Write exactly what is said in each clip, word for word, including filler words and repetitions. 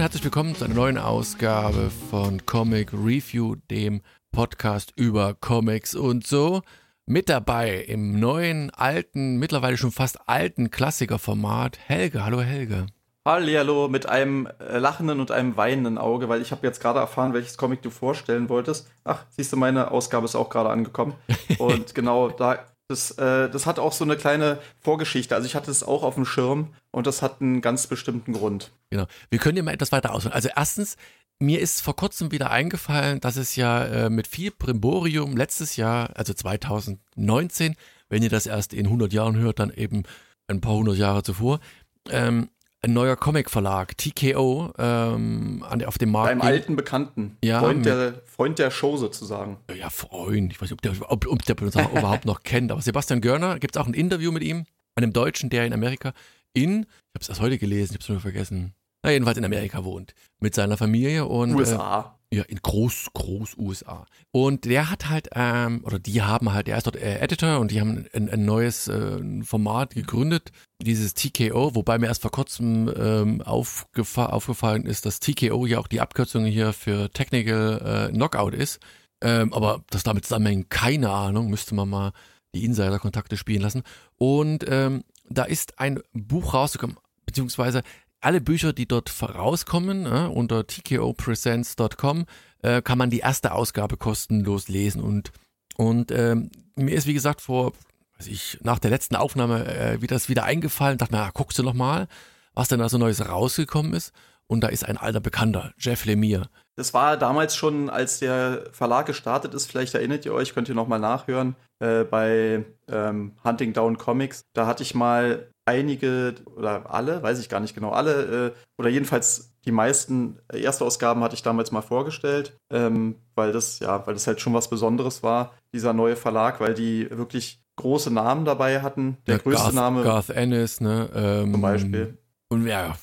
herzlich willkommen zu einer neuen Ausgabe von Comic Review, dem Podcast über Comics und so. Mit dabei im neuen, alten, mittlerweile schon fast alten Klassikerformat Helge. Hallo Helge. Hallihallo, mit einem äh, lachenden und einem weinenden Auge, weil ich habe jetzt gerade erfahren, welches Comic du vorstellen wolltest. Ach, siehst du, meine Ausgabe ist auch gerade angekommen. Und genau, da das, äh, das hat auch so eine kleine Vorgeschichte. Also ich hatte es auch auf dem Schirm und das hat einen ganz bestimmten Grund. Genau, wir können ja mal etwas weiter ausholen. Also erstens, mir ist vor kurzem wieder eingefallen, dass es ja äh, mit viel Brimborium letztes Jahr, also zwanzig neunzehn, wenn ihr das erst in hundert Jahren hört, dann eben ein paar hundert Jahre zuvor, ähm, ein neuer Comic-Verlag, T K O, ähm, an, auf dem Markt. Einem alten Bekannten, ja, Freund, der, Freund der Show sozusagen. Ja, Freund, ich weiß nicht, ob der, ob, ob der uns überhaupt noch kennt, aber Sebastian Görner, gibt es auch ein Interview mit ihm, einem Deutschen, der in Amerika in, ich habe es erst heute gelesen, ich habe es nur vergessen, na jedenfalls in Amerika wohnt, mit seiner Familie und U S A. Äh, ja, in groß, groß U S A. Und der hat halt, ähm, oder die haben halt, er ist dort äh, Editor und die haben ein, ein neues äh, Format gegründet, dieses T K O, wobei mir erst vor kurzem ähm, aufgefa- aufgefallen ist, dass T K O ja auch die Abkürzung hier für Technical äh, Knockout ist. Ähm, aber das damit zusammenhängt, keine Ahnung, müsste man mal die Insider-Kontakte spielen lassen. Und ähm, da ist ein Buch rausgekommen, beziehungsweise alle Bücher, die dort rauskommen, äh, unter t k o presents dot com, äh, kann man die erste Ausgabe kostenlos lesen. Und, und ähm, mir ist, wie gesagt, vor, weiß ich, nach der letzten Aufnahme äh, wie das wieder eingefallen, dachte mir, ah, guckst du noch mal, was denn da so Neues rausgekommen ist. Und da ist ein alter Bekannter, Jeff Lemire. Das war damals schon, als der Verlag gestartet ist, vielleicht erinnert ihr euch, könnt ihr noch mal nachhören, äh, bei ähm, Hunting Down Comics. Da hatte ich mal einige oder alle, weiß ich gar nicht genau, alle äh, oder jedenfalls die meisten Erstausgaben hatte ich damals mal vorgestellt, ähm, weil das ja, weil das halt schon was Besonderes war, dieser neue Verlag, weil die wirklich große Namen dabei hatten. Der ja, größte Garth, Name Garth Ennis, ne? Ähm, zum Beispiel. Und ja,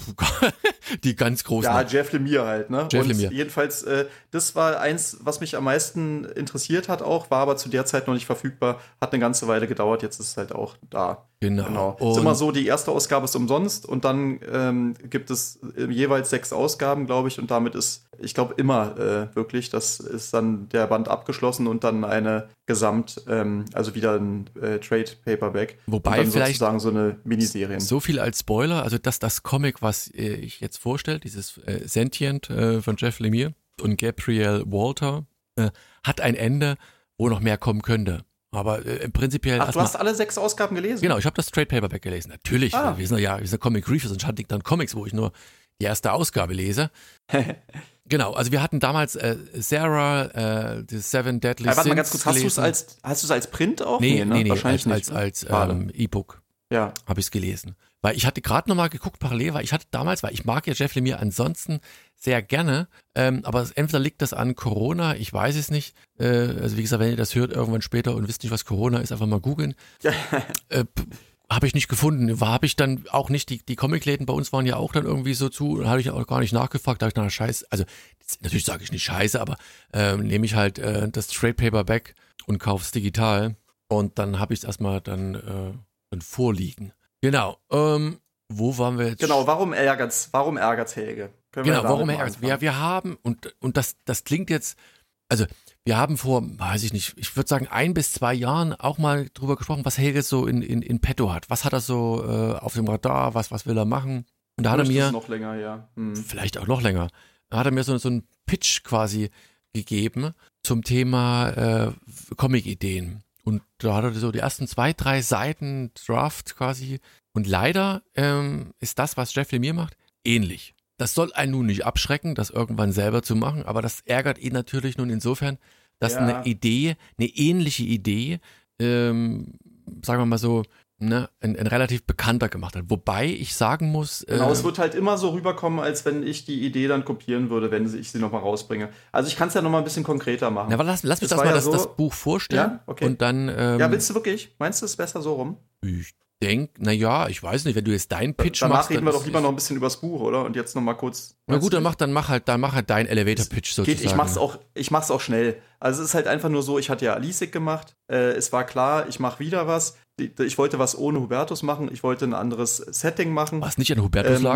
die ganz großen. Ja, Jeff Lemire halt, ne? Jeff und Lemire. Jedenfalls, äh, das war eins, was mich am meisten interessiert hat auch, war aber zu der Zeit noch nicht verfügbar, hat eine ganze Weile gedauert, jetzt ist es halt auch da. Genau. genau. Und ist immer so, die erste Ausgabe ist umsonst und dann ähm, gibt es äh, jeweils sechs Ausgaben, glaube ich, und damit ist, ich glaube, immer äh, wirklich, das ist dann der Band abgeschlossen und dann eine Gesamt, ähm, also wieder ein äh, Trade Paperback. Wobei und dann vielleicht sozusagen so eine Miniserie. So viel als Spoiler, also dass das Comic, was äh, ich jetzt vorstelle, dieses äh, Sentient äh, von Jeff Lemire und Gabriel Walter, äh, hat ein Ende, wo noch mehr kommen könnte. Aber äh, prinzipiell. Ach, du hast alle sechs Ausgaben gelesen? Genau, ich habe das Trade Paperback gelesen. Natürlich, ah. wir sind ja, wir sind Comic Reviews und Hunting Down Comics, wo ich nur die erste Ausgabe lese. Genau, also wir hatten damals äh, Sarah, äh, The Seven Deadly ja, warte Sins mal ganz kurz, hast du es als, hast du es als Print auch? Nee, nee, ne? nee, nee, wahrscheinlich als, nicht. als, als ähm, E-Book. Ja. Habe ich es gelesen. Weil ich hatte gerade nochmal geguckt parallel, weil ich hatte damals, weil ich mag ja Jeff Lemire ansonsten sehr gerne, ähm, aber entweder liegt das an Corona, ich weiß es nicht. Äh, also wie gesagt, wenn ihr das hört irgendwann später und wisst nicht, was Corona ist, einfach mal googeln. Ja. Äh, habe ich nicht gefunden. War habe ich dann auch nicht, die, die Comicläden bei uns waren ja auch dann irgendwie so zu, da habe ich auch gar nicht nachgefragt, da habe ich nach Scheiße, also natürlich sage ich nicht Scheiße, aber äh, nehme ich halt äh, das Trade Paperback und kaufe es digital und dann habe ich es erstmal dann, äh, dann vorliegen. Genau, ähm, wo waren wir jetzt? Genau, warum ärgert's, warum ärgert's Helge? Können genau, warum ärgert's? Wir, wir haben, und, und das, das klingt jetzt, also wir haben vor, weiß ich nicht, ich würde sagen ein bis zwei Jahren auch mal drüber gesprochen, was Helge so in, in, in petto hat. Was hat er so äh, auf dem Radar, was, was will er machen? Und da hat er mir, noch länger, ja. Hm. vielleicht auch noch länger, da hat er mir so, so einen Pitch quasi gegeben zum Thema äh, Comic-Ideen. Und da hat er so die ersten zwei, drei Seiten Draft quasi. Und leider ähm, ist das, was Jeff Lemire macht, ähnlich. Das soll einen nun nicht abschrecken, das irgendwann selber zu machen, aber das ärgert ihn natürlich nun insofern, dass ja. eine Idee, eine ähnliche Idee, ähm, sagen wir mal so, ne, ein, ein relativ bekannter gemacht hat. Wobei ich sagen muss... Genau, äh, es wird halt immer so rüberkommen, als wenn ich die Idee dann kopieren würde, wenn ich sie nochmal rausbringe. Also ich kann es ja nochmal ein bisschen konkreter machen. Na, aber lass, lass mich das das mal ja das, so, das Buch vorstellen. Ja, okay. Und dann... Ähm, ja, willst du wirklich? Meinst du, es ist besser so rum? Ich denke, naja, ich weiß nicht, wenn du jetzt deinen Pitch Danach machst... reden wir dann doch lieber noch ein bisschen übers Buch, oder? Und jetzt nochmal kurz... Na gut, dann mach, dann mach halt, dann mach halt deinen Elevator-Pitch sozusagen. Geht, ich mach's auch, ich mach's auch schnell. Also es ist halt einfach nur so, ich hatte ja Alisik gemacht, äh, es war klar, ich mache wieder was. Ich wollte was ohne Hubertus machen, ich wollte ein anderes Setting machen. Was nicht an Hubertus ähm, lag?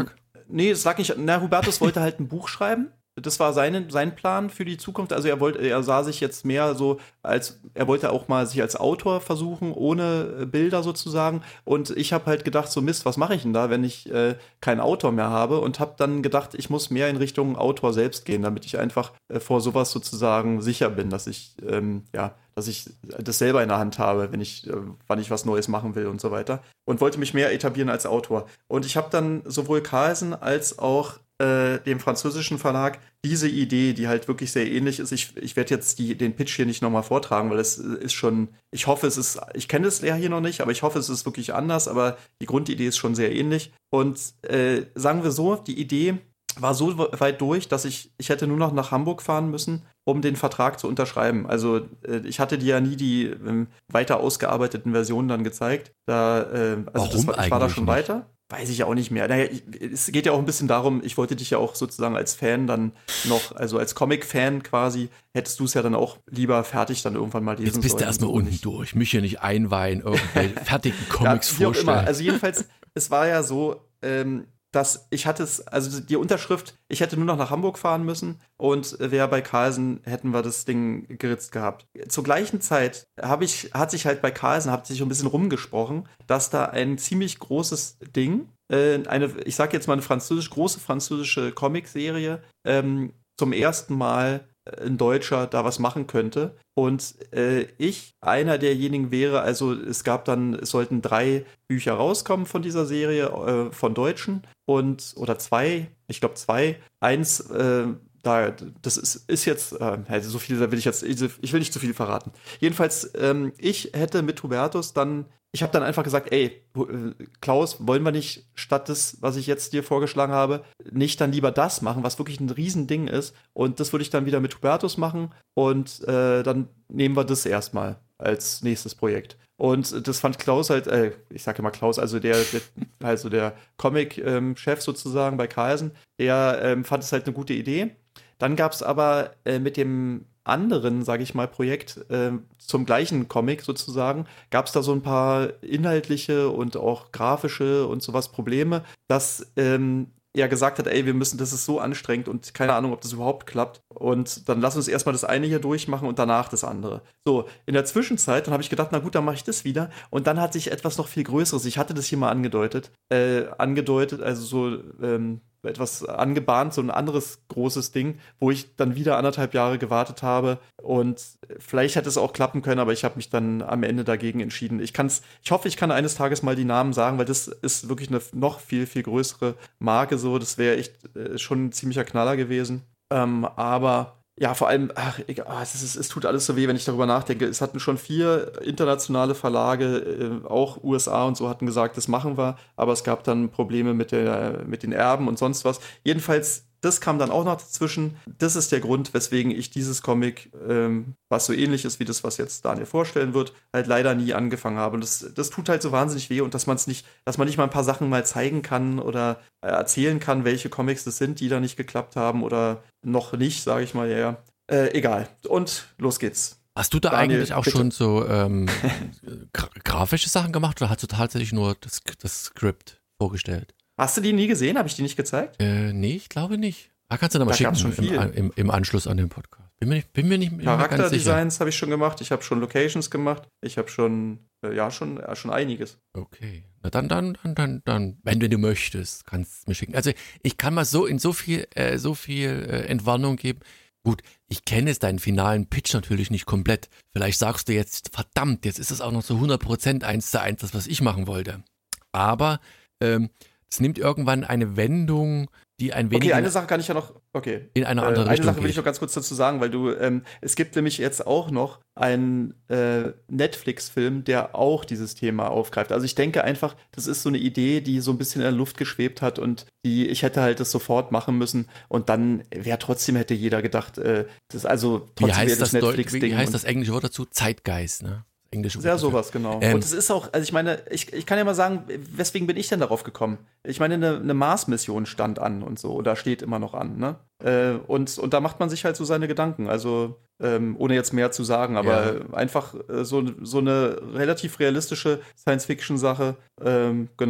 nee, sag nicht, na, Hubertus wollte halt ein Buch schreiben. Das war seine, sein Plan für die Zukunft. Also er wollte, er sah sich jetzt mehr so als, er wollte auch mal sich als Autor versuchen, ohne Bilder sozusagen. Und ich habe halt gedacht, so Mist, was mache ich denn da, wenn ich äh, keinen Autor mehr habe? Und habe dann gedacht, ich muss mehr in Richtung Autor selbst gehen, damit ich einfach äh, vor sowas sozusagen sicher bin, dass ich, ähm, ja, dass ich das selber in der Hand habe, wenn ich, äh, wann ich was Neues machen will und so weiter. Und wollte mich mehr etablieren als Autor. Und ich habe dann sowohl Carlsen als auch dem französischen Verlag diese Idee, die halt wirklich sehr ähnlich ist. Ich, ich werde jetzt die, den Pitch hier nicht nochmal vortragen, weil es ist schon, ich hoffe, es ist, ich kenne es ja hier noch nicht, aber ich hoffe, es ist wirklich anders, aber die Grundidee ist schon sehr ähnlich. Und äh, sagen wir so, die Idee war so weit durch, dass ich, ich hätte nur noch nach Hamburg fahren müssen, um den Vertrag zu unterschreiben. Also äh, ich hatte dir ja nie die ähm, weiter ausgearbeiteten Versionen dann gezeigt. Da, äh, also Warum das war, ich war da schon nicht? weiter. Weiß ich auch nicht mehr. Naja, ich, es geht ja auch ein bisschen darum, ich wollte dich ja auch sozusagen als Fan dann noch, also als Comic-Fan quasi, hättest du es ja dann auch lieber fertig dann irgendwann mal lesen Jetzt bist sollen. du erstmal so unten nicht. durch. Mich hier nicht einweihen, irgendwelche fertigen Comics ja, wie auch vorstellen. immer. Also jedenfalls, es war ja so, ähm, dass ich hatte es, also die Unterschrift, ich hätte nur noch nach Hamburg fahren müssen und wäre bei Carlsen, hätten wir das Ding geritzt gehabt. Zur gleichen Zeit habe ich, hat sich halt bei Carlsen, hat sich so ein bisschen rumgesprochen, dass da ein ziemlich großes Ding, äh, eine, ich sag jetzt mal eine französisch, große französische Comicserie, ähm, zum ersten Mal ein Deutscher da was machen könnte. Und äh, ich einer derjenigen wäre, also es gab dann, es sollten drei Bücher rauskommen von dieser Serie, äh, von Deutschen und, oder zwei, ich glaube zwei. Eins, äh, da, das ist, ist jetzt, äh, also so viel, da will ich jetzt, ich will nicht zu viel verraten. Jedenfalls, ähm, ich hätte mit Hubertus dann, ich habe dann einfach gesagt, ey, Klaus, wollen wir nicht statt des, was ich jetzt dir vorgeschlagen habe, nicht dann lieber das machen, was wirklich ein Riesending ist. Und das würde ich dann wieder mit Hubertus machen und äh, dann nehmen wir das erstmal als nächstes Projekt. Und das fand Klaus halt, äh, ich sage immer Klaus, also der, der also der Comic-Chef ähm, sozusagen bei Carlsen, der ähm, fand es halt eine gute Idee. Dann gab es aber äh, mit dem anderen, sage ich mal, Projekt äh, zum gleichen Comic sozusagen, gab es da so ein paar inhaltliche und auch grafische und sowas Probleme, dass ähm, er gesagt hat, ey, wir müssen, das ist so anstrengend und keine Ahnung, ob das überhaupt klappt. Und dann lass uns erstmal das eine hier durchmachen und danach das andere. So, in der Zwischenzeit, dann habe ich gedacht, na gut, dann mache ich das wieder. Und dann hat sich etwas noch viel Größeres, ich hatte das hier mal angedeutet, äh, angedeutet, also so ähm, etwas angebahnt, so ein anderes großes Ding, wo ich dann wieder anderthalb Jahre gewartet habe und vielleicht hätte es auch klappen können, aber ich habe mich dann am Ende dagegen entschieden. Ich kann's, ich hoffe, ich kann eines Tages mal die Namen sagen, weil das ist wirklich eine noch viel, viel größere Marke so, das wäre echt äh, schon ein ziemlicher Knaller gewesen, ähm, aber ja, vor allem, ach, egal, es, ist, es tut alles so weh, wenn ich darüber nachdenke. Es hatten schon vier internationale Verlage, äh, auch U S A und so, hatten gesagt, das machen wir. Aber es gab dann Probleme mit, der, mit den Erben und sonst was. Jedenfalls, das kam dann auch noch dazwischen. Das ist der Grund, weswegen ich dieses Comic, ähm, was so ähnlich ist wie das, was jetzt Daniel vorstellen wird, halt leider nie angefangen habe. Und das, das tut halt so wahnsinnig weh und dass man es nicht, dass man nicht mal ein paar Sachen mal zeigen kann oder äh, erzählen kann, welche Comics das sind, die da nicht geklappt haben oder noch nicht, sage ich mal, ja. Äh, egal. Und los geht's. Hast du da Daniel, eigentlich auch bitte. schon so ähm, gra- grafische Sachen gemacht oder hast du tatsächlich nur das, das Skript vorgestellt? Hast du die nie gesehen? Habe ich die nicht gezeigt? Äh, nee, ich glaube nicht. Ah, kannst du da mal Da schicken gab's schon viel. im, im, im Anschluss an den Podcast. Bin mir nicht, bin mir nicht bin mir ganz sicher. Charakterdesigns habe ich schon gemacht. Ich habe schon Locations gemacht. Ich habe schon, äh, ja, schon, ja, schon einiges. Okay. Na dann, dann, dann, dann, dann, wenn du möchtest, kannst du mir schicken. Also ich kann mal so in so viel, äh, so viel äh, Entwarnung geben. Gut, ich kenne jetzt deinen finalen Pitch natürlich nicht komplett. Vielleicht sagst du jetzt, verdammt, jetzt ist es auch noch so hundert Prozent eins zu eins, das, was ich machen wollte. Aber ähm, es nimmt irgendwann eine Wendung, die ein wenig Okay, eine Sache kann ich ja noch, okay. in eine Äh, andere eine Richtung Sache will geht. ich noch ganz kurz dazu sagen, weil du, ähm, es gibt nämlich jetzt auch noch einen äh, Netflix-Film, der auch dieses Thema aufgreift. Also ich denke einfach, das ist so eine Idee, die so ein bisschen in der Luft geschwebt hat und die, ich hätte halt das sofort machen müssen und dann wäre trotzdem, hätte jeder gedacht, äh, das also Wie trotzdem wäre heißt das das, Deu- Netflix-Ding. wie heißt und- das englische Wort dazu? Zeitgeist, ne? Englische Wort Ja, dafür. sowas, genau. Ähm, und es ist auch, also ich meine, ich, ich kann ja mal sagen, weswegen bin ich denn darauf gekommen? Ich meine, eine, eine Mars-Mission stand an und so, oder steht immer noch an, ne? Äh, und, und da macht man sich halt so seine Gedanken, also ähm, ohne jetzt mehr zu sagen, aber Ja. einfach äh, so, so eine relativ realistische Science-Fiction-Sache, ähm, genau.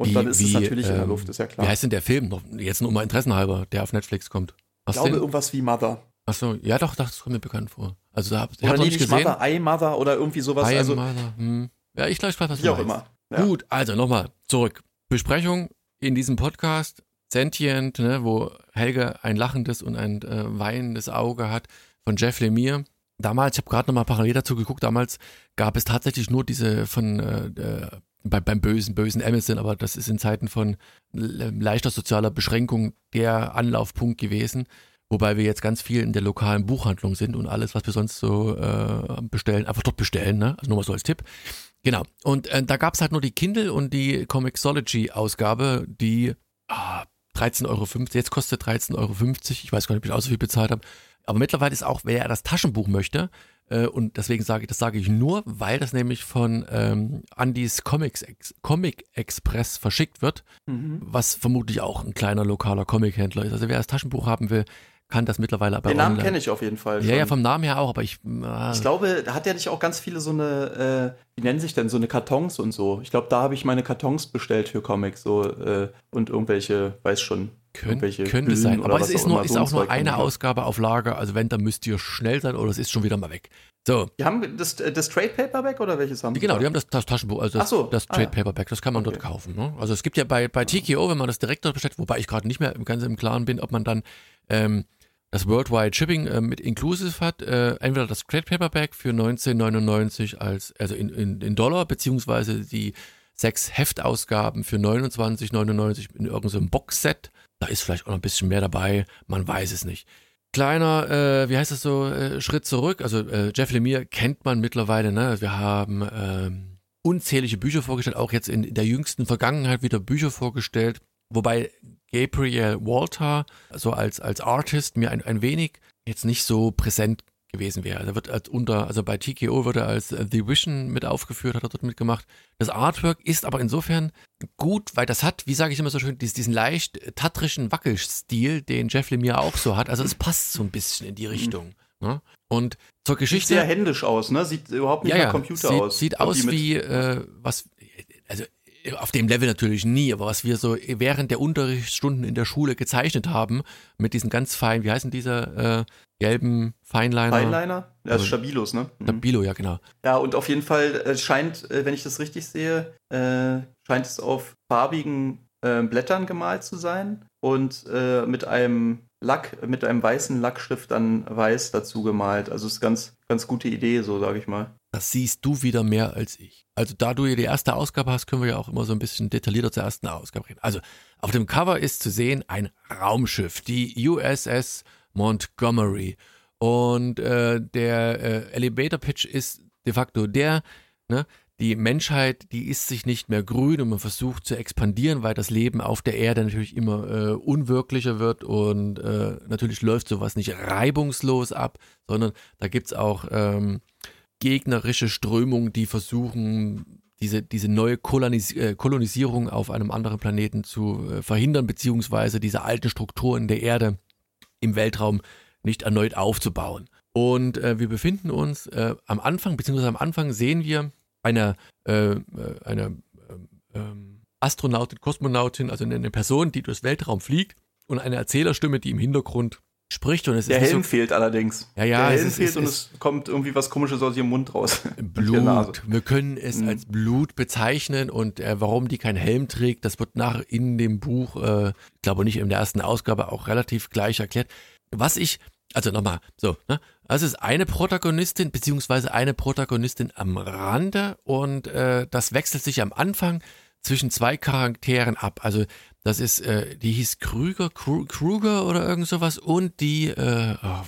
Und wie, dann ist wie, es natürlich ähm, in der Luft, ist ja klar. Wie heißt denn der Film? Noch, jetzt nur mal interessenhalber, der auf Netflix kommt. Ich glaube, irgendwas wie Mother. Achso, ja doch, das kommt mir bekannt vor. Also da hab, ich Oder hab's noch nee, nicht nicht gesehen. Mother, I Mother oder irgendwie sowas. I also, Mother, hm. Ja, ich glaube, ich weiß, was du wie auch meinst. immer. Ja. Gut, also nochmal zurück. Besprechung in diesem Podcast, Sentient, ne, wo Helge ein lachendes und ein äh, weinendes Auge hat, von Jeff Lemire. Damals, ich habe gerade nochmal parallel dazu geguckt, damals gab es tatsächlich nur diese von äh, äh, bei, beim bösen, bösen Amazon, aber das ist in Zeiten von leichter sozialer Beschränkung der Anlaufpunkt gewesen, wobei wir jetzt ganz viel in der lokalen Buchhandlung sind und alles, was wir sonst so äh, bestellen, einfach dort bestellen, ne? Also nur mal so als Tipp. Genau, und äh, da gab es halt nur die Kindle und die Comixology-Ausgabe, die ah, dreizehn Euro fünfzig, jetzt kostet dreizehn Euro fünfzig, ich weiß gar nicht, ob ich auch so viel bezahlt habe, aber mittlerweile ist auch, wer das Taschenbuch möchte, äh, und deswegen sage ich, das sage ich nur, weil das nämlich von ähm, Andys Comics, Comic Express verschickt wird, Mhm. was vermutlich auch ein kleiner lokaler Comic-Händler ist. Also wer das Taschenbuch haben will, kann das mittlerweile aber Den Namen online. kenne ich auf jeden Fall. Ja, schon. ja, vom Namen her auch, aber ich. Äh, Ich glaube, hat der nicht auch ganz viele so eine, äh, wie nennen sich denn, so eine Kartons und so? Ich glaube, da habe ich meine Kartons bestellt für Comics so äh, und irgendwelche, weiß schon, Könnt, irgendwelche könnte Glühen sein, oder aber es was ist, auch nur, immer, ist so ein auch nur Zeug eine drin. Ausgabe auf Lager, also wenn, dann müsst ihr schnell sein oder es ist schon wieder mal weg. So, Die haben das, das Trade Paperback oder welches haben die? genau, da? die haben das, das Taschenbuch, also das, Ach so, das ah, Trade ja. Paperback, das kann man dort Okay. kaufen. Ne? Also es gibt ja bei, bei T K O, wenn man das direkt dort bestellt, wobei ich gerade nicht mehr ganz im Klaren bin, ob man dann ähm, das Worldwide Shipping äh, mit Inclusive hat, äh, entweder das Trade Paperback für neunzehn neunundneunzig als, also in, in, in Dollar, beziehungsweise die sechs Heftausgaben für neunundzwanzig neunundneunzig in irgendeinem Boxset. Da ist vielleicht auch noch ein bisschen mehr dabei, man weiß es nicht. Kleiner, äh, wie heißt das so, äh, Schritt zurück. Also äh, Jeff Lemire kennt man mittlerweile, ne? Wir haben ähm, unzählige Bücher vorgestellt, auch jetzt in, in der jüngsten Vergangenheit wieder Bücher vorgestellt, wobei Gabriel Walter so als, als Artist mir ein, ein wenig jetzt nicht so präsent gewesen wäre. Er wird als unter, also bei T K O wird er als The Vision mit aufgeführt, hat er dort mitgemacht. Das Artwork ist aber insofern gut, weil das hat, wie sage ich immer so schön, diesen, diesen leicht tatrischen Wackelstil, den Jeff Lemire auch so hat. Also es passt so ein bisschen in die Richtung. Mhm. Ne? Und zur Sieht Geschichte. sehr händisch aus, ne? Sieht überhaupt nicht ja, nach ja, Computer sieht, aus. Sieht Und aus die mit- wie, äh, was, also auf dem Level natürlich nie, aber was wir so während der Unterrichtsstunden in der Schule gezeichnet haben, mit diesen ganz feinen, wie heißen diese äh, gelben Feinliner? Fineliner? Ja, das Also- ist Stabilos, ne? Mhm. Stabilo, ja genau. Ja, und auf jeden Fall äh, scheint, äh, wenn ich das richtig sehe, äh, scheint es auf farbigen äh, Blättern gemalt zu sein und äh, mit einem Lack, mit einem weißen Lackstift dann weiß dazu gemalt. Also ist ganz, ganz gute Idee, so sage ich mal. Das siehst du wieder mehr als ich. Also da du ja die erste Ausgabe hast, können wir ja auch immer so ein bisschen detaillierter zur ersten Ausgabe reden. Also auf dem Cover ist zu sehen ein Raumschiff, die U S S Montgomery. Und äh, der äh, Elevator Pitch ist de facto der, ne, die Menschheit, die ist sich nicht mehr grün und man versucht zu expandieren, weil das Leben auf der Erde natürlich immer äh, unwirklicher wird und äh, natürlich läuft sowas nicht reibungslos ab, sondern da gibt's auch ähm, gegnerische Strömungen, die versuchen, diese, diese neue Kolonis- äh, Kolonisierung auf einem anderen Planeten zu äh, verhindern, beziehungsweise diese alten Strukturen der Erde im Weltraum nicht erneut aufzubauen. Und äh, wir befinden uns äh, am Anfang, beziehungsweise am Anfang sehen wir eine, äh, eine äh, äh, Astronautin, Kosmonautin, also eine Person, die durchs Weltraum fliegt und eine Erzählerstimme, die im Hintergrund spricht. Und es Der ist nicht Helm so, fehlt allerdings. Ja, ja, Der es Helm ist- fehlt es und ist- es kommt irgendwie was Komisches aus ihrem Mund raus. Und der Nase. Blut. Wir können es Mhm. als Blut bezeichnen und äh, warum die keinen Helm trägt, das wird nach in dem Buch, äh, ich glaube nicht in der ersten Ausgabe, auch relativ gleich erklärt. Was ich, also nochmal, so, ne? Also es ist eine Protagonistin, beziehungsweise eine Protagonistin am Rande und äh, das wechselt sich am Anfang zwischen zwei Charakteren ab. Also das ist, äh, die hieß Krüger, Kru- Kruger oder irgend sowas und die äh, oh,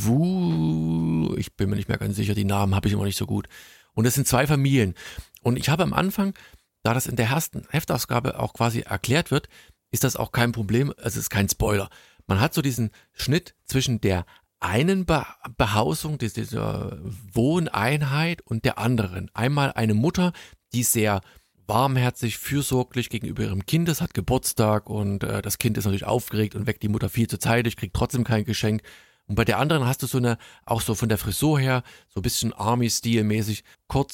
Wu, ich bin mir nicht mehr ganz sicher, die Namen habe ich immer nicht so gut. Und das sind zwei Familien. Und ich habe am Anfang, da das in der ersten Heftausgabe auch quasi erklärt wird, ist das auch kein Problem, es ist kein Spoiler. Man hat so diesen Schnitt zwischen der einen Be- Behausung, dis- dieser Wohneinheit und der anderen. Einmal eine Mutter, die sehr warmherzig, fürsorglich gegenüber ihrem Kind ist, hat Geburtstag und äh, das Kind ist natürlich aufgeregt und weckt die Mutter viel zu zeitig, kriegt trotzdem kein Geschenk. Und bei der anderen hast du so eine, auch so von der Frisur her, so ein bisschen Army-Stil-mäßig, kurz,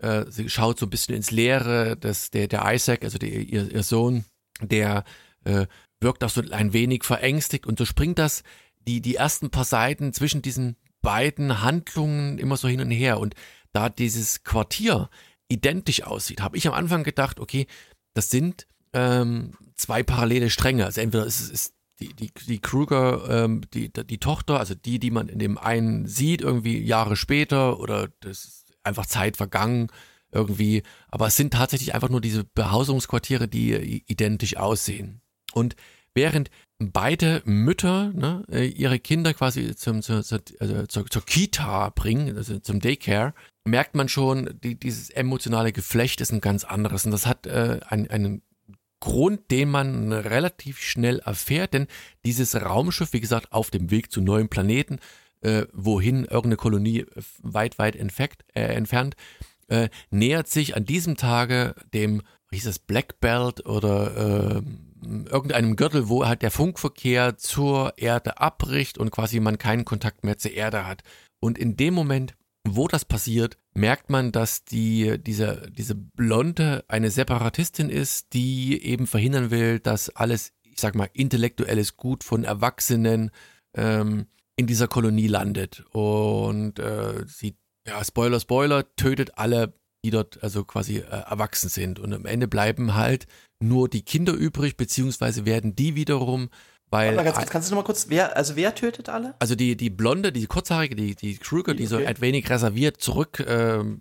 äh, sie schaut so ein bisschen ins Leere, dass der, der Isaac, also der, ihr, ihr Sohn, der äh, wirkt auch so ein wenig verängstigt und so springt das die, die ersten paar Seiten zwischen diesen beiden Handlungen immer so hin und her und da dieses Quartier identisch aussieht, habe ich am Anfang gedacht, okay, das sind ähm, zwei parallele Stränge, also entweder ist es ist die, die, die Kruger, ähm, die, die Tochter, also die, die man in dem einen sieht, irgendwie Jahre später oder das ist einfach Zeit vergangen irgendwie, aber es sind tatsächlich einfach nur diese Behausungsquartiere, die identisch aussehen. Und während beide Mütter ne, ihre Kinder quasi zum, zur, also zur, zur Kita bringen, also zum Daycare, merkt man schon, die, dieses emotionale Geflecht ist ein ganz anderes. Und das hat äh, einen, einen Grund, den man relativ schnell erfährt, denn dieses Raumschiff, wie gesagt, auf dem Weg zu neuen Planeten, äh, wohin irgendeine Kolonie weit, weit entfeckt, äh, entfernt, äh, nähert sich an diesem Tage dem, wie hieß das, Black Belt oder äh, irgendeinem Gürtel, wo halt der Funkverkehr zur Erde abbricht und quasi man keinen Kontakt mehr zur Erde hat. Und in dem Moment, wo das passiert, merkt man, dass die, diese, diese Blonde eine Separatistin ist, die eben verhindern will, dass alles, ich sag mal, intellektuelles Gut von Erwachsenen ähm, in dieser Kolonie landet. Und äh, sie, ja, Spoiler, Spoiler, tötet alle, die dort also quasi äh, erwachsen sind. Und am Ende bleiben halt nur die Kinder übrig, beziehungsweise werden die wiederum, weil... Aber ganz kurz, kannst du noch mal kurz, wer, also wer tötet alle? Also die, die Blonde, die Kurzhaarige, die, die Kruger, die, die so okay. ein wenig reserviert zurück, äh, äh,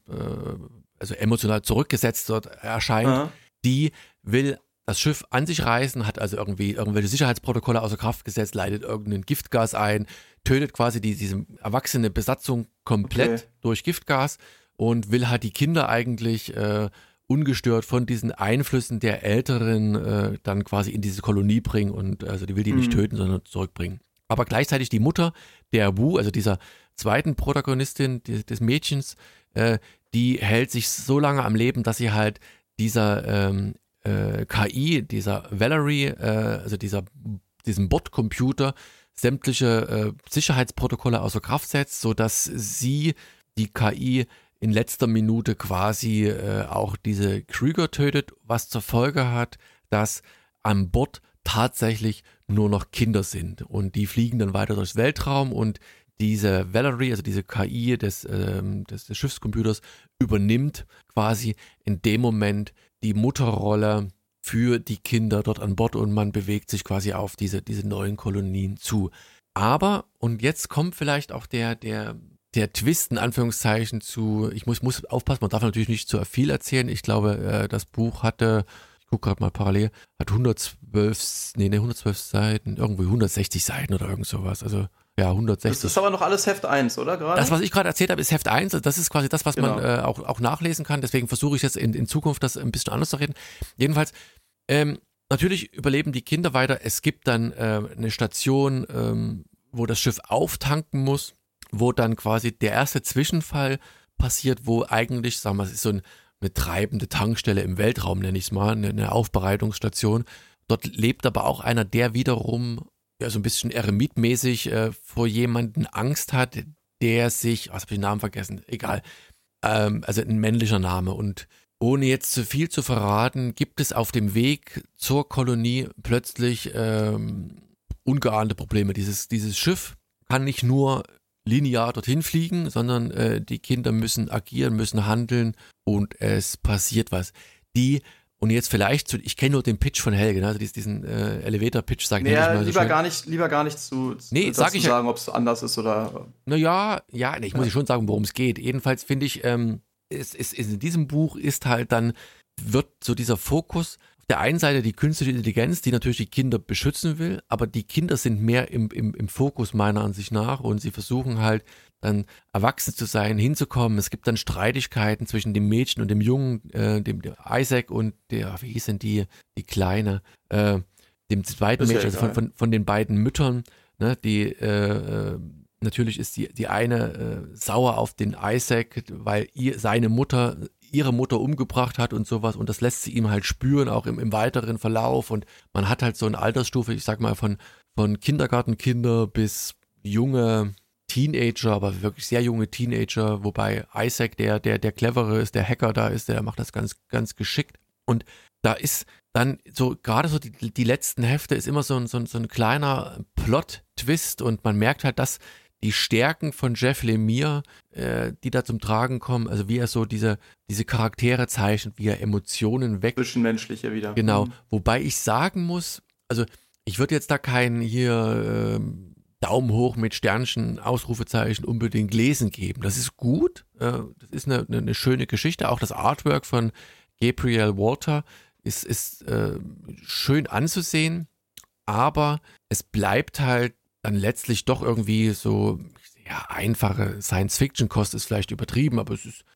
also emotional zurückgesetzt dort erscheint, Aha. die will das Schiff an sich reißen, hat also irgendwie irgendwelche Sicherheitsprotokolle außer Kraft gesetzt, leitet irgendein Giftgas ein, tötet quasi die, diese erwachsene Besatzung komplett okay. durch Giftgas und will halt die Kinder eigentlich äh, ungestört von diesen Einflüssen der Älteren äh, dann quasi in diese Kolonie bringen und also die will die mhm. nicht töten, sondern zurückbringen. Aber gleichzeitig die Mutter der Wu, also dieser zweiten Protagonistin des, des Mädchens, äh, die hält sich so lange am Leben, dass sie halt dieser ähm, äh, K I, dieser Valerie, äh, also dieser diesem Bordcomputer sämtliche äh, Sicherheitsprotokolle außer Kraft setzt, sodass sie die K I in letzter Minute quasi äh, auch diese Krüger tötet, was zur Folge hat, dass an Bord tatsächlich nur noch Kinder sind und die fliegen dann weiter durchs Weltraum und diese Valerie, also diese K I des, ähm, des, des Schiffscomputers, übernimmt quasi in dem Moment die Mutterrolle für die Kinder dort an Bord und man bewegt sich quasi auf diese, diese neuen Kolonien zu. Aber, und jetzt kommt vielleicht auch der, der der Twist in Anführungszeichen zu, ich muss, muss aufpassen, man darf natürlich nicht zu viel erzählen. Ich glaube, äh, das Buch hatte, ich gucke gerade mal parallel, hat hundertzwölf, nee, nee, hundertzwölf Seiten, irgendwie hundertsechzig Seiten oder irgend sowas. Also ja, hundertsechzig. Das ist aber noch alles Heft eins, oder gerade? Das, was ich gerade erzählt habe, ist Heft eins. Das ist quasi das, was genau. man äh, auch, auch nachlesen kann. Deswegen versuche ich jetzt in, in Zukunft das ein bisschen anders zu reden. Jedenfalls, ähm, natürlich überleben die Kinder weiter. Es gibt dann äh, eine Station, ähm, wo das Schiff auftanken muss, wo dann quasi der erste Zwischenfall passiert, wo eigentlich, sagen wir, es ist so ein, eine treibende Tankstelle im Weltraum, nenne ich es mal, eine, eine Aufbereitungsstation. Dort lebt aber auch einer, der wiederum ja, so ein bisschen eremitmäßig äh, vor jemanden Angst hat, der sich, was habe ich den Namen vergessen, egal, ähm, also ein männlicher Name. Und ohne jetzt zu viel zu verraten, gibt es auf dem Weg zur Kolonie plötzlich ähm, ungeahnte Probleme. Dieses, dieses Schiff kann nicht nur linear dorthin fliegen, sondern äh, die Kinder müssen agieren, müssen handeln und es passiert was. Die, und jetzt vielleicht, zu, ich kenne nur den Pitch von Helge, ne? Also diesen äh, Elevator-Pitch, sagt naja, mal so lieber schön. gar nicht, lieber gar nicht zu, nee, dazu sag ich sagen, ob es anders ist oder. Naja, ja, nee, ich muss ja. schon sagen, worum es geht. Jedenfalls finde ich, ähm, es, es, es in diesem Buch ist halt dann, wird so dieser Fokus auf der einen Seite die künstliche Intelligenz, die natürlich die Kinder beschützen will, aber die Kinder sind mehr im, im, im Fokus meiner Ansicht nach und sie versuchen halt dann erwachsen zu sein, hinzukommen. Es gibt dann Streitigkeiten zwischen dem Mädchen und dem Jungen, äh, dem, dem Isaac und der, wie hieß denn die, die Kleine, äh, dem zweiten Mädchen, also von, von, von den beiden Müttern, ne, die äh, natürlich ist die, die eine äh, sauer auf den Isaac, weil ihr, seine Mutter ihre Mutter umgebracht hat und sowas und das lässt sie ihm halt spüren, auch im, im weiteren Verlauf und man hat halt so eine Altersstufe, ich sag mal von, von Kindergartenkinder bis junge Teenager, aber wirklich sehr junge Teenager, wobei Isaac, der, der, der clevere ist, der Hacker da ist, der macht das ganz, ganz geschickt. Und da ist dann so, gerade so die, die letzten Hefte ist immer so ein, so ein, so ein kleiner Plot-Twist und man merkt halt, dass die Stärken von Jeff Lemire, äh, die da zum Tragen kommen, also wie er so diese, diese Charaktere zeichnet, wie er Emotionen weg. Zwischenmenschliche wieder. Genau, Mhm. wobei ich sagen muss, also ich würde jetzt da keinen hier äh, Daumen hoch mit Sternchen, Ausrufezeichen unbedingt lesen geben. Das ist gut, äh, das ist eine, eine, eine schöne Geschichte. Auch das Artwork von Gabriel Walter ist, ist äh, schön anzusehen, aber es bleibt halt dann letztlich doch irgendwie so, ja, einfache Science-Fiction-Kost ist vielleicht übertrieben, aber es ist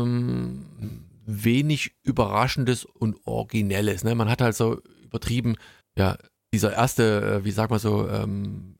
ähm, wenig Überraschendes und Originelles. Ne? Man hat halt so übertrieben, ja, dieser erste, wie sagt man so, ähm,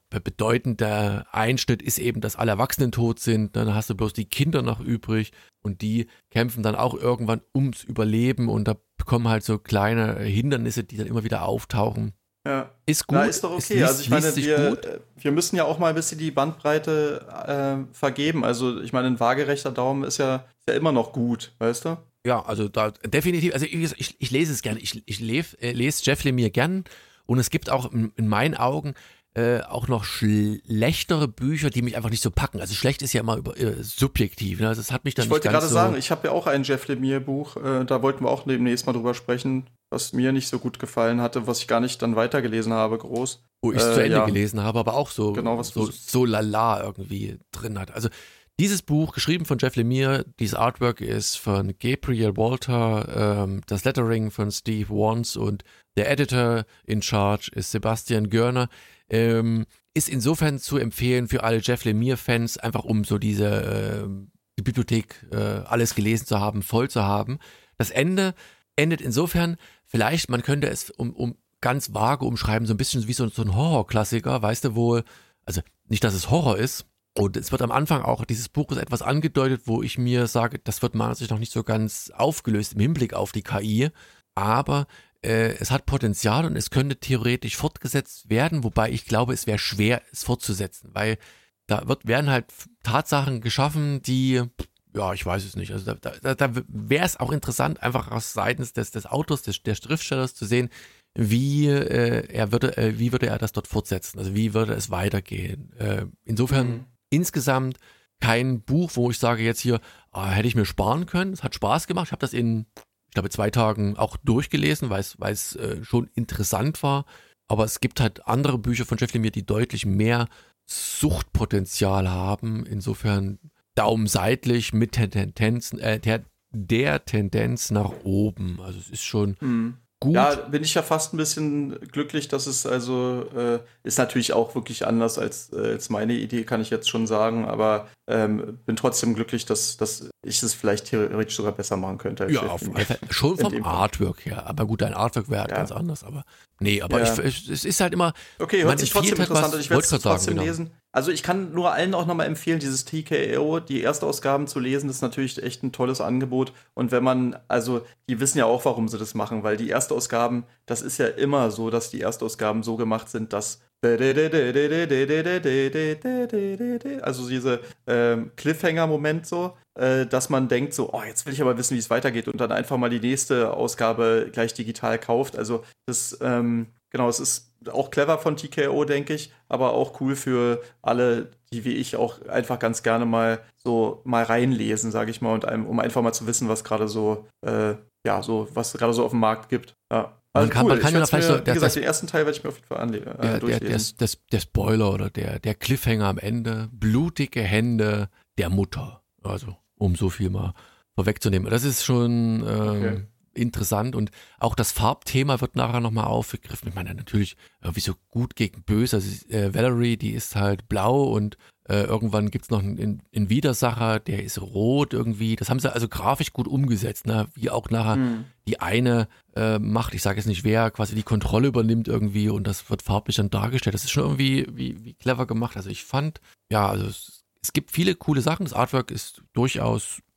bedeutender Einschnitt ist eben, dass alle Erwachsenen tot sind, dann hast du bloß die Kinder noch übrig und die kämpfen dann auch irgendwann ums Überleben und da kommen halt so kleine Hindernisse, die dann immer wieder auftauchen. Ja. Ist gut. Na, ist doch okay. Liest, also ich meine, wir, gut. wir müssen ja auch mal ein bisschen die Bandbreite äh, vergeben. Also ich meine, ein waagerechter Daumen ist ja, ist ja immer noch gut, weißt du? Ja, also da definitiv, also ich, ich, ich lese es gerne. Ich, ich lese, äh, lese Jeff Lemire gern und es gibt auch in, in meinen Augen äh, auch noch schlechtere Bücher, die mich einfach nicht so packen. Also schlecht ist ja immer über, äh, subjektiv. Ne? Also das hat mich dann ich nicht wollte ganz gerade so sagen, ich habe ja auch ein Jeff Lemire-Buch, äh, da wollten wir auch demnächst mal drüber sprechen, was mir nicht so gut gefallen hatte, was ich gar nicht dann weitergelesen habe, groß. Wo ich es äh, zu Ende ja. gelesen habe, aber auch so, Genau, was so, du- so lala irgendwie drin hat. Also dieses Buch, geschrieben von Jeff Lemire, dieses Artwork ist von Gabriel Walter, ähm, das Lettering von Steve Wands und der Editor in Charge ist Sebastian Görner. Ähm, ist insofern zu empfehlen für alle Jeff Lemire-Fans, einfach um so diese äh, die Bibliothek, äh, alles gelesen zu haben, voll zu haben. Das Ende endet insofern, vielleicht, man könnte es um, um ganz vage umschreiben, so ein bisschen wie so, so ein Horrorklassiker, weißt du, wo, also nicht, dass es Horror ist, und es wird am Anfang auch dieses Buches etwas angedeutet, wo ich mir sage, das wird meiner Ansicht nach noch nicht so ganz aufgelöst im Hinblick auf die K I, aber äh, es hat Potenzial und es könnte theoretisch fortgesetzt werden, wobei ich glaube, es wäre schwer, es fortzusetzen, weil da wird, werden halt Tatsachen geschaffen, die, ja, ich weiß es nicht, also da, da, da wäre es auch interessant, einfach aus seitens des, des Autors, des, der Schriftstellers zu sehen, wie äh, er würde, äh, wie würde er das dort fortsetzen, also wie würde es weitergehen. Äh, insofern Mhm. insgesamt kein Buch, wo ich sage jetzt hier, ah, hätte ich mir sparen können. Es hat Spaß gemacht. Ich habe das in, ich glaube, zwei Tagen auch durchgelesen, weil es, weil es äh, schon interessant war. Aber es gibt halt andere Bücher von Jeff Lemire, die deutlich mehr Suchtpotenzial haben. Insofern Daumen seitlich mit der Tendenz, äh, der, der Tendenz nach oben. Also es ist schon Mhm. gut. Ja, bin ich ja fast ein bisschen glücklich, dass es also, äh, ist natürlich auch wirklich anders als, äh, als meine Idee, kann ich jetzt schon sagen, aber ähm, bin trotzdem glücklich, dass, dass ich es vielleicht theoretisch sogar besser machen könnte. als Ja, Jeff auf Lemire. alle Fälle. Schon In vom dem Fall. Artwork her. Aber gut, dein Artwork wäre halt Ja. ganz anders. Aber nee, aber Ja. ich, ich, es ist halt immer. Okay, man hört sich trotzdem empfiehlt halt interessant was- an. Ich werde wollte es grad sagen, trotzdem genau. lesen. Also ich kann nur allen auch nochmal empfehlen, dieses T K O, die Erstausgaben zu lesen, das ist natürlich echt ein tolles Angebot. Und wenn man, also die wissen ja auch, warum sie das machen, weil die Erstausgaben, das ist ja immer so, dass die Erstausgaben so gemacht sind, dass also diese ähm, Cliffhanger-Moment so, äh, dass man denkt so, oh, jetzt will ich aber wissen, wie es weitergeht und dann einfach mal die nächste Ausgabe gleich digital kauft. Also das, ähm, genau, es ist auch clever von T K O, denke ich, aber auch cool für alle, die wie ich auch einfach ganz gerne mal so mal reinlesen, sage ich mal, und einem, um einfach mal zu wissen, was gerade so, äh, ja, so, was gerade so auf dem Markt gibt. Ja. Man kann- man Ich kann ja werd's vielleicht mir, so- wie das- gesagt, das- den ersten Teil werde ich mir auf jeden Fall anle- äh, Der, der, der, durchlesen. der, der Spoiler oder der, der Cliffhanger am Ende, blutige Hände der Mutter. Also, um so viel mal vorwegzunehmen. Das ist schon ähm, Okay. interessant und auch das Farbthema wird nachher nochmal aufgegriffen. Ich meine, natürlich, irgendwie so gut gegen böse. Also, äh, Valerie, die ist halt blau und äh, irgendwann gibt's noch einen, einen Widersacher, der ist rot irgendwie. Das haben sie also grafisch gut umgesetzt, ne? Wie auch nachher Hm. die eine äh, macht, ich sage jetzt nicht wer, quasi die Kontrolle übernimmt irgendwie und das wird farblich dann dargestellt. Das ist schon irgendwie wie, wie clever gemacht. Also ich fand, ja, also es, es gibt viele coole Sachen. Das Artwork ist durchaus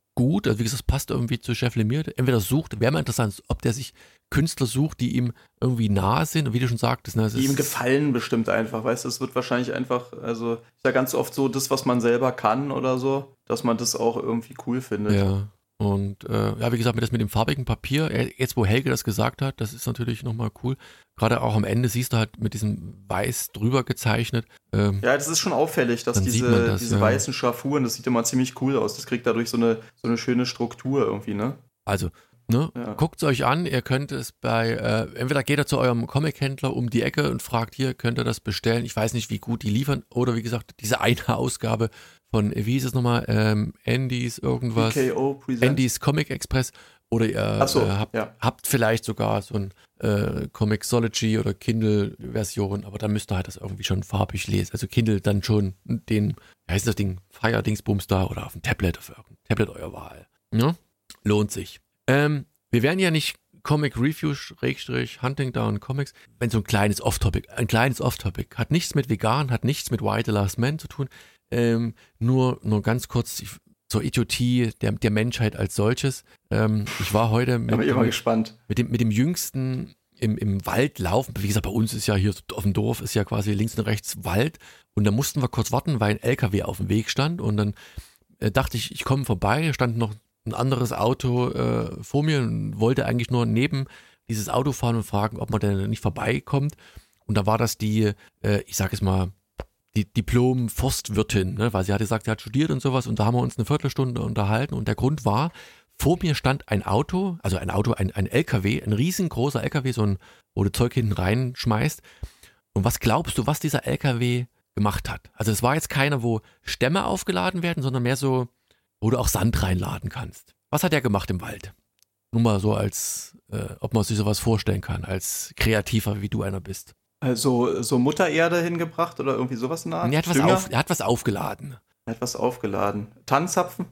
gut. Also wie gesagt, es passt irgendwie zu Chef Lemire. Entweder sucht, wäre mal interessant, ob der sich Künstler sucht, die ihm irgendwie nahe sind. Und wie du schon sagtest, ne, es Die ist, ihm gefallen bestimmt einfach, weißt du, es wird wahrscheinlich einfach, also ist ja ganz oft so, das, was man selber kann oder so, dass man das auch irgendwie cool findet. Ja. Und äh, ja, wie gesagt, mit das mit dem farbigen Papier, äh, jetzt wo Helge das gesagt hat, das ist natürlich nochmal cool. Gerade auch am Ende siehst du halt mit diesem Weiß drüber gezeichnet. Ähm, Ja, das ist schon auffällig, dass Dann sieht man diese, das, diese ja. weißen Schraffuren, das sieht immer ziemlich cool aus. Das kriegt dadurch so eine, so eine schöne Struktur irgendwie, ne? Also, ne, Ja. guckt es euch an, ihr könnt es bei, äh, entweder geht ihr zu eurem Comic-Händler um die Ecke und fragt hier, könnt ihr das bestellen? Ich weiß nicht, wie gut die liefern. Oder wie gesagt, diese eine Ausgabe von, wie hieß es nochmal, ähm, Andys irgendwas. T K O Presents. Andys Comic Express. Oder ihr Ach so, äh, habt, ja. habt vielleicht sogar so ein äh, Comixology oder Kindle-Version, aber dann müsst ihr halt das irgendwie schon farbig lesen. Also Kindle dann schon den, wie heißt das Ding, Fire-Dingsbums da oder auf dem Tablet, auf irgendeinem Tablet eurer Wahl. Ja? Lohnt sich. Ähm, wir werden ja nicht Comic Review Schrägstrich Hunting Down Comics, wenn so ein kleines Off-Topic, ein kleines Off-Topic, hat nichts mit Vegan, hat nichts mit Why the Last Man zu tun, ähm, nur, nur ganz kurz ich, zur Idiotie der, der Menschheit als solches. Ähm, ich war heute mit, Da bin ich immer mit, gespannt. mit, dem, mit dem Jüngsten im, im Wald laufen. Wie gesagt, bei uns ist ja hier so auf dem Dorf ist ja quasi links und rechts Wald und da mussten wir kurz warten, weil ein L K W auf dem Weg stand und dann äh, dachte ich, ich komme vorbei, stand noch ein anderes Auto äh, vor mir und wollte eigentlich nur neben dieses Auto fahren und fragen, ob man denn nicht vorbeikommt. Und da war das die, äh, ich sag es mal, die Diplom-Forstwirtin, ne? Weil sie hatte gesagt, sie hat studiert und sowas und da haben wir uns eine Viertelstunde unterhalten und der Grund war, vor mir stand ein Auto, also ein Auto, ein, ein L K W, ein riesengroßer L K W, so ein, wo du Zeug hinten reinschmeißt. Und was glaubst du, was dieser L K W gemacht hat? Also es war jetzt keiner, wo Stämme aufgeladen werden, sondern mehr so, wo du auch Sand reinladen kannst. Was hat er gemacht im Wald? Nur mal so als, äh, ob man sich sowas vorstellen kann, als Kreativer, wie du einer bist. Also so Muttererde hingebracht oder irgendwie sowas in der Art? Er hat, was Dünger? auf, er hat was aufgeladen. Er hat was aufgeladen. Tannenzapfen?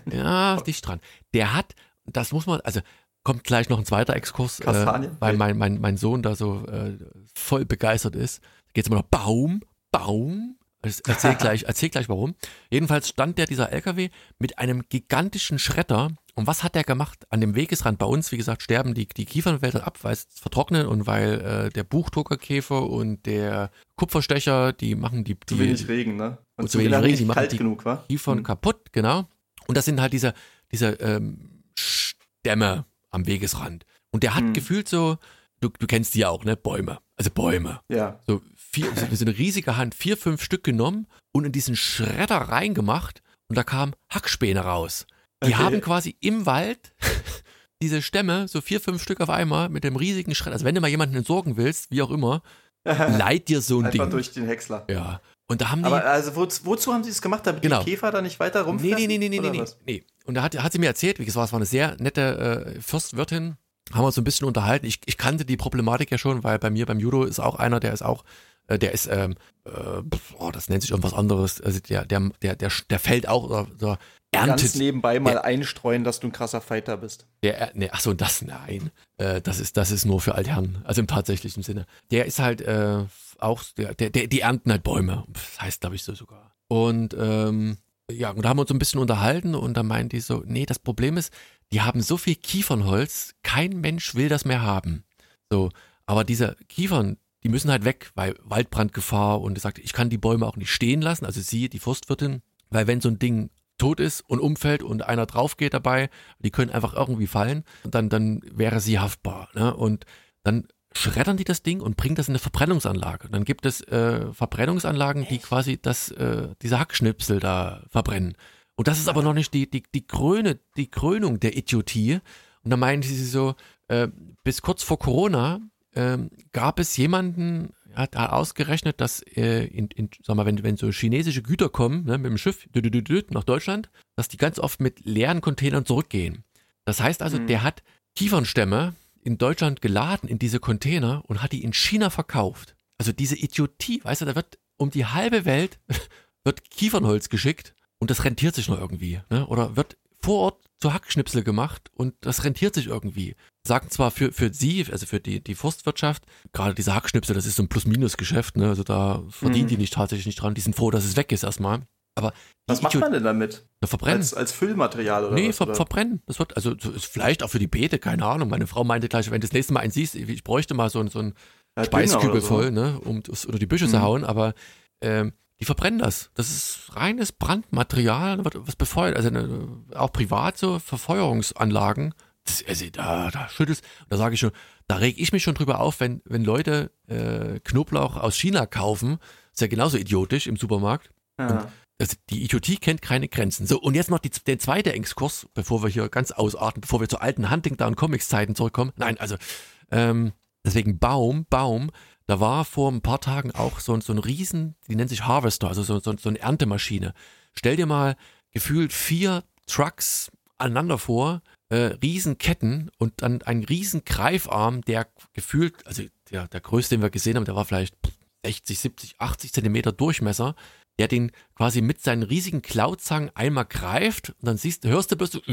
Ja, dicht dran. Der hat, das muss man, also kommt gleich noch ein zweiter Exkurs, äh, Kastanien? weil mein, mein, mein Sohn da so äh, voll begeistert ist. Da geht es immer noch Baum, Baum. Ich erzähl gleich, erzähl gleich warum. Jedenfalls stand der, dieser L K W, mit einem gigantischen Schredder. Und was hat der gemacht? An dem Wegesrand bei uns, wie gesagt, sterben die, die Kiefernwälder ab, weil es vertrocknen und weil äh, der Buchdruckerkäfer und der Kupferstecher, die machen die... die Zu wenig Regen, ne? Und Und zu wenig Regen, die machen kalt die genug, wa? Kiefern Hm. kaputt, genau. Und das sind halt diese, diese ähm, Stämme am Wegesrand. Und der hat Hm. gefühlt so, du, du kennst die ja auch, ne? Bäume. Also Bäume. Ja. So vier, so so eine riesige Hand, vier, fünf Stück genommen und in diesen Schredder reingemacht und da kamen Hackspäne raus. Die Okay. haben quasi im Wald diese Stämme, so vier, fünf Stück auf einmal mit dem riesigen Schredder. Also wenn du mal jemanden entsorgen willst, wie auch immer, leih dir so ein Einfach Ding. durch den Häcksler. Ja. Und da haben die. Aber also wo, wozu haben sie es gemacht, damit Genau. die Käfer da nicht weiter Nee, rumfressen? nee, nee, nee, nee, oder nee, was? nee. Und da hat, hat sie mir erzählt, wie gesagt, es war eine sehr nette äh, Fürstwirtin, haben wir uns so ein bisschen unterhalten. Ich, ich kannte die Problematik ja schon, weil bei mir beim Judo ist auch einer, der ist auch, äh, der ist, ähm, äh, oh, das nennt sich irgendwas anderes, also der, der, der, der, der fällt auch oder, oder Ganz erntet. nebenbei mal der- einstreuen, dass du ein krasser Fighter bist. Der, nee, ach so, das, nein. Äh, das ist, das ist nur für Altherren, also im tatsächlichen Sinne. Der ist halt äh, auch, der, der, der, die ernten halt Bäume. Das heißt, glaube ich, so sogar. Und ähm, ja, und da haben wir uns so ein bisschen unterhalten und da meint die so, nee, das Problem ist, die haben so viel Kiefernholz, kein Mensch will das mehr haben. So, aber diese Kiefern, die müssen halt weg, weil Waldbrandgefahr und sie sagt, ich kann die Bäume auch nicht stehen lassen, also sie, die Forstwirtin, weil wenn so ein Ding tot ist und umfällt und einer drauf geht dabei, die können einfach irgendwie fallen, dann, dann wäre sie haftbar. Ne? Und dann schreddern die das Ding und bringen das in eine Verbrennungsanlage. Und dann gibt es äh, Verbrennungsanlagen, die quasi das, äh, diese Hackschnipsel da verbrennen. Und das ist aber noch nicht die, die, die Kröne, die Krönung der Idiotie. Und da meinen sie so, äh, bis kurz vor Corona ähm, gab es jemanden, hat ausgerechnet, dass äh, in, in, sag mal, wenn, wenn so chinesische Güter kommen, ne, mit dem Schiff dü- dü- dü- dü- nach Deutschland, dass die ganz oft mit leeren Containern zurückgehen. Das heißt also, Mhm. der hat Kiefernstämme in Deutschland geladen in diese Container und hat die in China verkauft. Also diese Idiotie, weißt du, da wird um die halbe Welt wird Kiefernholz geschickt und das rentiert sich noch irgendwie, ne? Oder wird vor Ort zu Hackschnipsel gemacht und das rentiert sich irgendwie. Sagen zwar für, für sie, also für die, die Forstwirtschaft, gerade diese Hackschnipsel, das ist so ein Plus-Minus-Geschäft, ne? Also da verdienen Mhm. die nicht tatsächlich nicht dran, die sind froh, dass es weg ist erstmal. Aber was macht man denn damit? Verbrennen. Als, als Füllmaterial oder nee, was? ver- oder? verbrennen. Das wird, also so ist vielleicht auch für die Beete, keine Ahnung. Meine Frau meinte gleich, wenn du das nächste Mal einen siehst, ich bräuchte mal so, ein- so einen Ja, Speiskübel so. voll, ne, um das unter die Büsche Mhm. zu hauen, aber ähm, die verbrennen das. Das ist reines Brandmaterial, wird was befeuert. Also eine, auch privat so Verfeuerungsanlagen. Das, also da, da schüttelst, da sage ich schon, da reg ich mich schon drüber auf, wenn, wenn Leute äh, Knoblauch aus China kaufen. Ist ja genauso idiotisch im Supermarkt. Ja. Also die Idiotie kennt keine Grenzen. So, und jetzt noch die, der zweite Exkurs, bevor wir hier ganz ausarten, bevor wir zu alten Huntington Comics Zeiten zurückkommen. Nein, also ähm, deswegen Baum, Baum, da war vor ein paar Tagen auch so, so ein Riesen, die nennt sich Harvester, also so, so, so eine Erntemaschine. Stell dir mal gefühlt vier Trucks aneinander vor, äh, Riesenketten und dann ein riesen Greifarm, der gefühlt, also der, der größte, den wir gesehen haben, der war vielleicht sechzig, siebzig, achtzig Zentimeter Durchmesser, der den quasi mit seinen riesigen Klauzangen einmal greift und dann siehst, hörst du bloß so,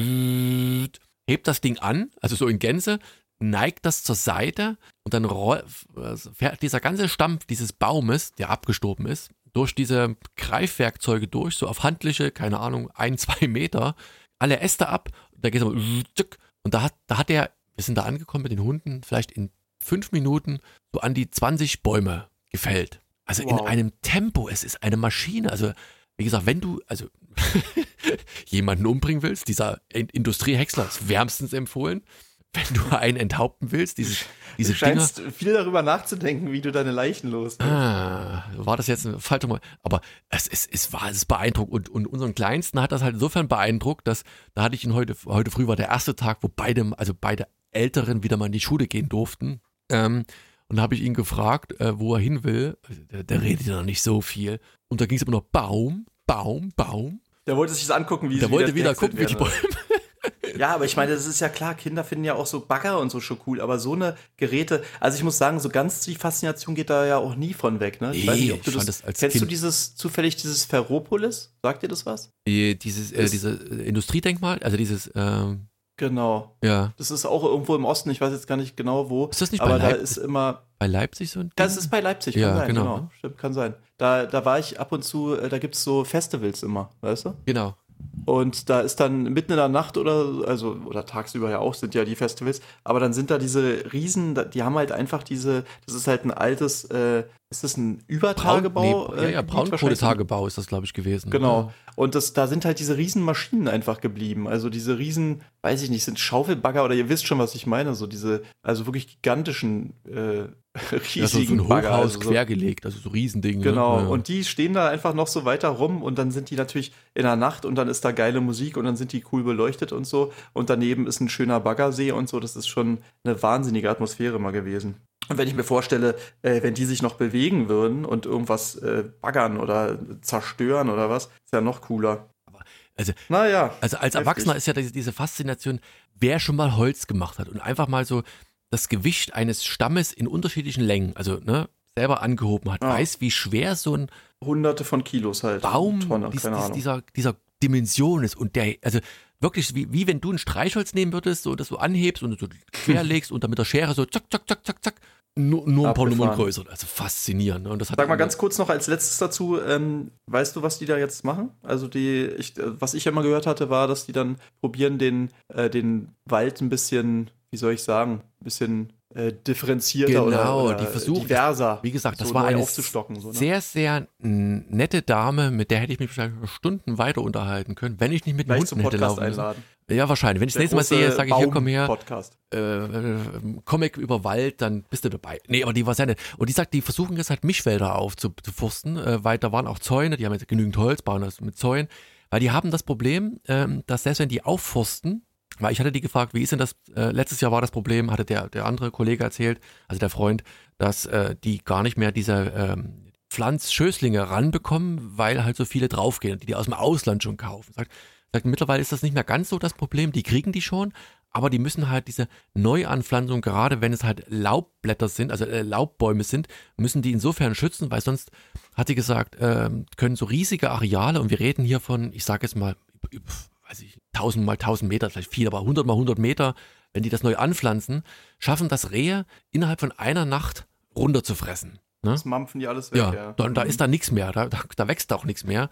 hebt das Ding an, also so in Gänze, neigt das zur Seite und dann roll, fährt dieser ganze Stamm dieses Baumes, der abgestorben ist, durch diese Greifwerkzeuge durch, so auf handliche, keine Ahnung, ein, zwei Meter, alle Äste ab, da geht es aber und da hat, da hat er, wir sind da angekommen mit den Hunden, vielleicht in fünf Minuten so an die zwanzig Bäume gefällt. Also Wow. in einem Tempo, es ist eine Maschine. Also wie gesagt, wenn du also jemanden umbringen willst, dieser Industriehäcksler ist wärmstens empfohlen. Wenn du einen enthaupten willst, diese, diese Du scheinst Dinger. viel darüber nachzudenken, wie du deine Leichen los. Ah, war das jetzt eine falsche Mal? Aber es ist, es war, es ist beeindruckend. Und, und unseren Kleinsten hat das halt insofern beeindruckt, dass, da hatte ich ihn heute, heute früh war der erste Tag, wo beide, also beide Älteren wieder mal in die Schule gehen durften. Ähm, und da habe ich ihn gefragt, äh, wo er hin will. Der, der redet ja noch nicht so viel. Und da ging es immer noch Baum, Baum, Baum. Der wollte sich das angucken, wie Der sie wollte wieder gehäckselt gucken, wie die werden. Bäume. Ja, aber ich meine, das ist ja klar, Kinder finden ja auch so Bagger und so schon cool, aber so eine Geräte, also ich muss sagen, so ganz die Faszination geht da ja auch nie von weg, ne? Ich Nee, weiß nicht, ob du ich fand das, das als kennst du Kind- dieses, zufällig dieses Ferropolis? Sagt dir das was? Äh, Dieses, äh, Ist- diese Industriedenkmal, also dieses, ähm, Genau. ja. Das ist auch irgendwo im Osten, ich weiß jetzt gar nicht genau wo, Ist das nicht aber bei da Leip- ist immer, bei Leipzig so ein Ding? das ist bei Leipzig, kann Ja, sein, genau. genau. Stimmt, kann sein. Da, da war ich ab und zu, äh, da gibt's so Festivals immer, weißt du? Genau. Und da ist dann mitten in der Nacht oder, also, oder tagsüber ja auch sind ja die Festivals, aber dann sind da diese Riesen, da- die haben halt einfach diese, das ist halt ein altes, äh, ist das ein Übertagebau? Braun, nee, ja, ja, äh, Gebiet wahrscheinlich? Braunkohletagebau ist das, glaube ich, gewesen. Genau. Ja. Und das, da sind halt diese riesen Maschinen einfach geblieben. Also diese riesen, weiß ich nicht, sind Schaufelbagger oder ihr wisst schon, was ich meine. So diese, also wirklich gigantischen, äh, riesigen Ja, so, so ein Bagger. Hochhaus Also so, quergelegt, also so Riesending. genau. Ne? Ja. Und die stehen da einfach noch so weiter rum und dann sind die natürlich in der Nacht und dann ist da geile Musik und dann sind die cool beleuchtet und so. Und daneben ist ein schöner Baggersee und so. Das ist schon eine wahnsinnige Atmosphäre mal gewesen. Und wenn ich mir vorstelle, äh, wenn die sich noch bewegen würden und irgendwas äh, baggern oder zerstören oder was, ist ja noch cooler. Also, Naja. also als heftig. Erwachsener ist ja diese, diese Faszination, wer schon mal Holz gemacht hat und einfach mal so das Gewicht eines Stammes in unterschiedlichen Längen, also ne, selber angehoben hat, Ja. weiß, wie schwer so ein Hunderte von Kilos halt. Baum Tonne, dies, keine dies, Ahnung. dieser, dieser Dimension ist und der, also wirklich wie, wie wenn du ein Streichholz nehmen würdest, so das so anhebst und so querlegst und dann mit der Schere so zack, zack, zack, zack, zack, nur, nur ein paar Abgefahren. Nummern größer. Also faszinierend. Ne? Und das hat Sag mal ganz kurz noch als letztes dazu, ähm, weißt du, was die da jetzt machen? Also die, ich, äh, was ich ja mal gehört hatte, war, dass die dann probieren, den, äh, den Wald ein bisschen, wie soll ich sagen, ein bisschen äh, differenzierter oder, Genau, oder die versuchen- diverser Wie gesagt, das so war neu eine aufzustocken. So, ne? sehr, sehr n- nette Dame, mit der hätte ich mich wahrscheinlich noch Stunden weiter unterhalten können, wenn ich nicht mit den Gleich Hunden zum hätte Podcast laufen müssen. einladen. Ja, wahrscheinlich. Wenn ich das Der nächste Mal große sehe, sage ich, hier, komm her, Baum-Podcast. äh, äh, Comic über Wald, dann bist du dabei. Nee, aber die war sehr nett. Und die sagt, die versuchen jetzt halt Mischwälder aufzuforsten, äh, weil da waren auch Zäune, die haben jetzt genügend Holz, bauen das mit Zäunen, weil die haben das Problem, ähm, dass selbst wenn die aufforsten, weil ich hatte die gefragt, wie ist denn das, äh, letztes Jahr war das Problem, hatte der, der andere Kollege erzählt, also der Freund, dass äh, die gar nicht mehr diese ähm, Pflanzschößlinge ranbekommen, weil halt so viele draufgehen, die die aus dem Ausland schon kaufen. Sagt, sagt, mittlerweile ist das nicht mehr ganz so das Problem, die kriegen die schon, aber die müssen halt diese Neuanpflanzung, gerade wenn es halt Laubblätter sind, also äh, Laubbäume sind, müssen die insofern schützen, weil sonst, hat sie gesagt, ähm, können so riesige Areale, und wir reden hier von, ich sage jetzt mal, über, über, weiß ich, tausend mal tausend Meter, vielleicht viel, aber hundert mal hundert Meter, wenn die das neu anpflanzen, schaffen das Rehe innerhalb von einer Nacht runterzufressen. Ne? Das mampfen die alles weg, Ja, ja. da, da Mhm. ist da nichts mehr, da, da, da wächst auch nichts mehr.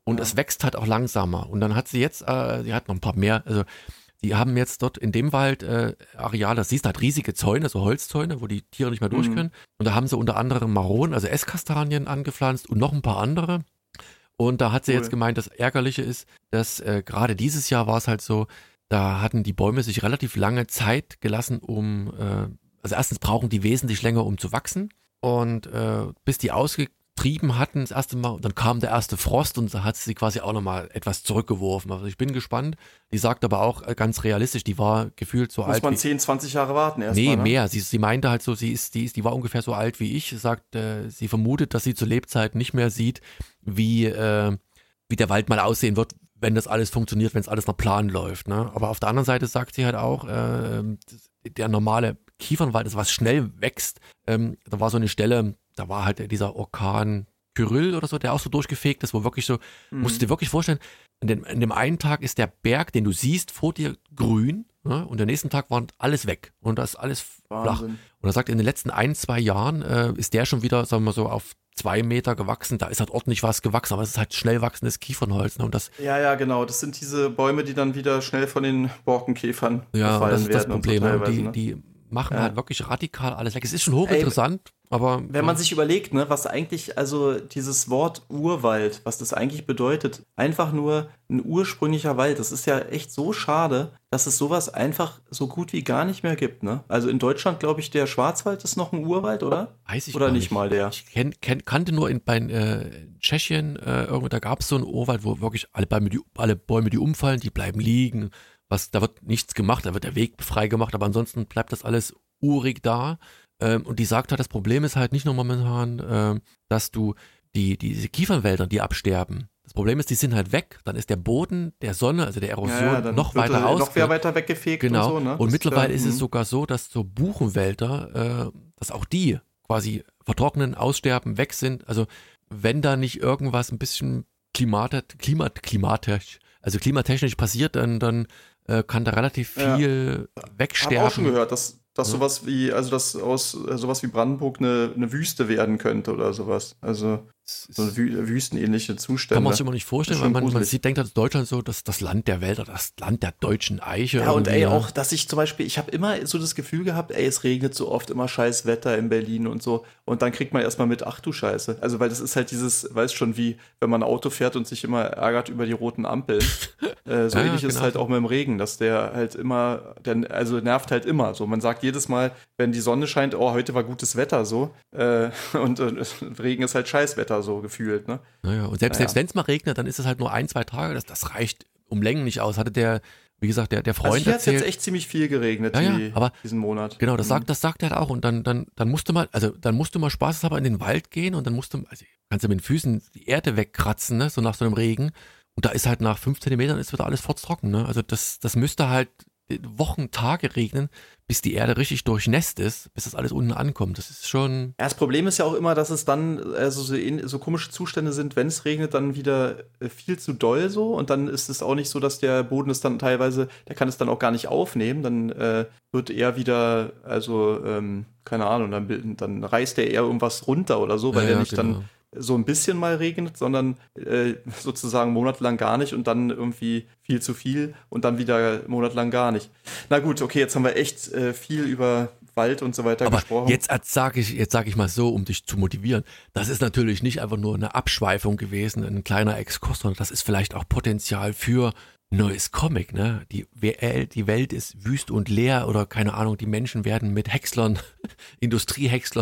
Und Ja. es wächst halt auch langsamer. Und dann hat sie jetzt, äh, sie hat noch ein paar mehr, also die haben jetzt dort in dem Wald äh, Areal, das siehst du halt riesige Zäune, so Holzzäune, wo die Tiere nicht mehr durch Mhm. können. Und da haben sie unter anderem Maronen, also Esskastanien angepflanzt und noch ein paar andere. Und da hat sie Cool. jetzt gemeint, das Ärgerliche ist, dass äh, gerade dieses Jahr war es halt so, da hatten die Bäume sich relativ lange Zeit gelassen, um, äh, also erstens brauchen die wesentlich länger, um zu wachsen. Und äh, bis die ausgetrieben hatten das erste Mal, und dann kam der erste Frost und da hat sie quasi auch nochmal etwas zurückgeworfen. Also ich bin gespannt. Die sagt aber auch äh, ganz realistisch, die war gefühlt so Muss alt man wie... zehn, zwanzig Jahre warten erstmal. Nee, ne? mehr. Sie, sie meinte halt so, sie ist, die ist, die war ungefähr so alt wie ich. Sie sagt, äh, sie vermutet, dass sie zu Lebzeiten nicht mehr sieht, wie, äh, wie der Wald mal aussehen wird, wenn das alles funktioniert, wenn es alles nach Plan läuft. Ne? Aber auf der anderen Seite sagt sie halt auch, äh, der normale Kiefernwald ist, was schnell wächst. Ähm, da war so eine Stelle, da war halt dieser Orkan Kyrill oder so, der auch so durchgefegt ist, wo wirklich so, Mhm. musst du dir wirklich vorstellen, in dem, in dem einen Tag ist der Berg, den du siehst, vor dir grün, ne? Und der nächsten Tag war alles weg und das ist alles flach. Wahnsinn. Und er sagt, in den letzten ein, zwei Jahren äh, ist der schon wieder, sagen wir so, auf zwei Meter gewachsen. Da ist halt ordentlich was gewachsen, aber es ist halt schnell wachsendes Kiefernholz. Ne? Und das, Ja, ja, genau. Das sind diese Bäume, die dann wieder schnell von den Borkenkäfern ja, und befallen das ist das werden. und so Problem. Ne? Und teilweise, die, ne? die machen Ja. halt wirklich radikal alles weg. Es ist schon hochinteressant, aber Wenn man sich überlegt, ne, was eigentlich, also dieses Wort Urwald, was das eigentlich bedeutet, einfach nur ein ursprünglicher Wald, das ist ja echt so schade, dass es sowas einfach so gut wie gar nicht mehr gibt, ne? Also in Deutschland, glaube ich, der Schwarzwald ist noch ein Urwald, oder? weiß ich Oder gar nicht mal der? Ich kenn, kenn, kannte nur in, bei äh, Tschechien, äh, irgendwo, da gab es so einen Urwald, wo wirklich alle Bäume, die, alle Bäume, die umfallen, die bleiben liegen. Was, da wird nichts gemacht, da wird der Weg frei gemacht, aber ansonsten bleibt das alles urig da. Ähm, und die sagt halt, das Problem ist halt nicht nur momentan, ähm, dass du die, diese Kiefernwälder, die absterben. Das Problem ist, die sind halt weg, dann ist der Boden der Sonne, also der Erosion, Ja, ja, dann noch wird weiter er raus. noch mehr weiter weggefegt Genau. und so, ne? Und Das mittlerweile ja, ist es mh. sogar so, dass so Buchenwälder, äh, dass auch die quasi vertrocknen, aussterben, weg sind. Also wenn da nicht irgendwas ein bisschen klimat, klimat, klimatisch, also klimatechnisch passiert, dann, dann äh, kann da relativ Ja. viel wegsterben. Hab auch schon gehört, dass, dass Ja. sowas wie, also dass aus äh, sowas wie Brandenburg eine, eine Wüste werden könnte oder sowas. Also Das ist- so wü wüstenähnliche Zustände. Kann man sich immer nicht vorstellen, Ist weil schon man, man gruselig. sieht, denkt, dass Deutschland so, dass das Land der Wälder, das Land der deutschen Eiche. Ja, und irgendwie, ey, ja. auch, dass ich zum Beispiel, ich habe immer so das Gefühl gehabt, ey, es regnet so oft, immer scheiß Wetter in Berlin und so. Und dann kriegt man erstmal mit, ach du Scheiße. Also, weil das ist halt dieses, weißt schon, wie wenn man ein Auto fährt und sich immer ärgert über die roten Ampeln. äh, so Ja, ähnlich ist genau halt so. auch mit dem Regen, dass der halt immer, der, also nervt halt immer. So, man sagt jedes Mal, wenn die Sonne scheint, oh, heute war gutes Wetter so. Äh, und äh, Regen ist halt Scheißwetter so gefühlt, ne? Naja, und selbst, Naja. selbst wenn es mal regnet, dann ist es halt nur ein, zwei Tage, das, das reicht um Längen nicht aus. Hatte der, wie gesagt, der, der Freund Also hier hat es erzählt. jetzt echt ziemlich viel geregnet, Ja, ja, die, aber- diesen Monat. Genau, das Mhm. sagt, das sagt er auch. Und dann, dann, dann musst du mal, also dann musst du mal spaßeshalber in den Wald gehen und dann musst du, also kannst du mit den Füßen die Erde wegkratzen, ne, so nach so einem Regen. Und da ist halt nach fünf Zentimetern ist wieder alles furztrocken, ne. Also das, das müsste halt Wochen, Tage regnen, bis die Erde richtig durchnässt ist, bis das alles unten ankommt. Das ist schon, Ja, das Problem ist ja auch immer, dass es dann also so, ähn- so komische Zustände sind, wenn es regnet, dann wieder äh, viel zu doll so und dann ist es auch nicht so, dass der Boden es dann teilweise, der kann es dann auch gar nicht aufnehmen, dann äh, wird er wieder, also ähm, keine Ahnung, dann, bilden- dann reißt er eher irgendwas runter oder so, weil Ja, der ja, nicht genau. dann so ein bisschen mal regnet, sondern äh, sozusagen monatelang gar nicht und dann irgendwie viel zu viel und dann wieder monatelang gar nicht. Na gut, okay, jetzt haben wir echt äh, viel über Wald und so weiter aber gesprochen. jetzt sage ich, jetzt sage ich mal so, um dich zu motivieren. Das ist natürlich nicht einfach nur eine Abschweifung gewesen, ein kleiner Exkurs, sondern das ist vielleicht auch Potenzial für neues Comic, ne? Die Welt, die Welt ist wüst und leer oder keine Ahnung, die Menschen werden mit Häckslern, Industriehäckslern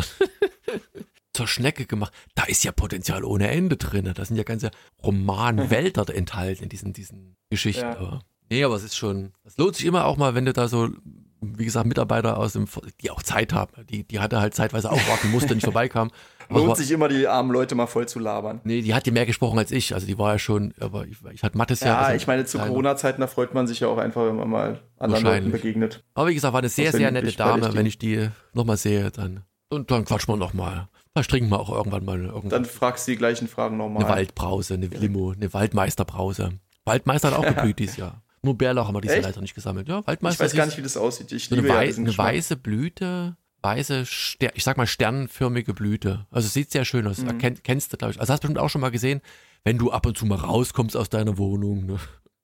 zur Schnecke gemacht. Da ist ja Potenzial ohne Ende drin. Da sind ja ganze Romanwälder enthalten in diesen, diesen Geschichten. Ja. Aber, nee, aber es ist schon, es lohnt sich immer auch mal, wenn du da so, wie gesagt, Mitarbeiter aus dem, die auch Zeit haben, die, die hatte halt zeitweise auch warten musste, nicht vorbeikam. Aber es Lohnt war- sich immer, die armen Leute mal voll zu labern. Nee, die hat ja mehr gesprochen als ich. Also die war ja schon, aber ich, ich hatte Mathis ja. Ja, also ich meine, zu kleiner. Corona-Zeiten, da freut man sich ja auch einfach, wenn man mal anderen Leuten Wahrscheinlich. begegnet. Aber wie gesagt, war eine sehr, Was für sehr ein nette üblich Dame. verdächtigen. Wenn ich die nochmal sehe, dann, und dann quatschen wir nochmal. Vielleicht trinken wir auch irgendwann mal irgendwann Dann fragst du die gleichen Fragen nochmal. eine Waldbrause, eine Limo, eine Waldmeisterbrause. Waldmeister hat auch geblüht dieses Jahr. Nur Bärlauch haben wir dieses Jahr Echt? leider nicht gesammelt. Ja, Ich Waldmeister weiß gar ist nicht, wie das aussieht. Ich so eine, liebe ja wei diesen eine Geschmack. weiße Blüte, weiße, Ster ich sag mal sternförmige Blüte. Also sieht sehr schön aus. Mhm. Erkenn kennst du, glaube ich. Also hast du bestimmt auch schon mal gesehen, wenn du ab und zu mal rauskommst aus deiner Wohnung. Ne?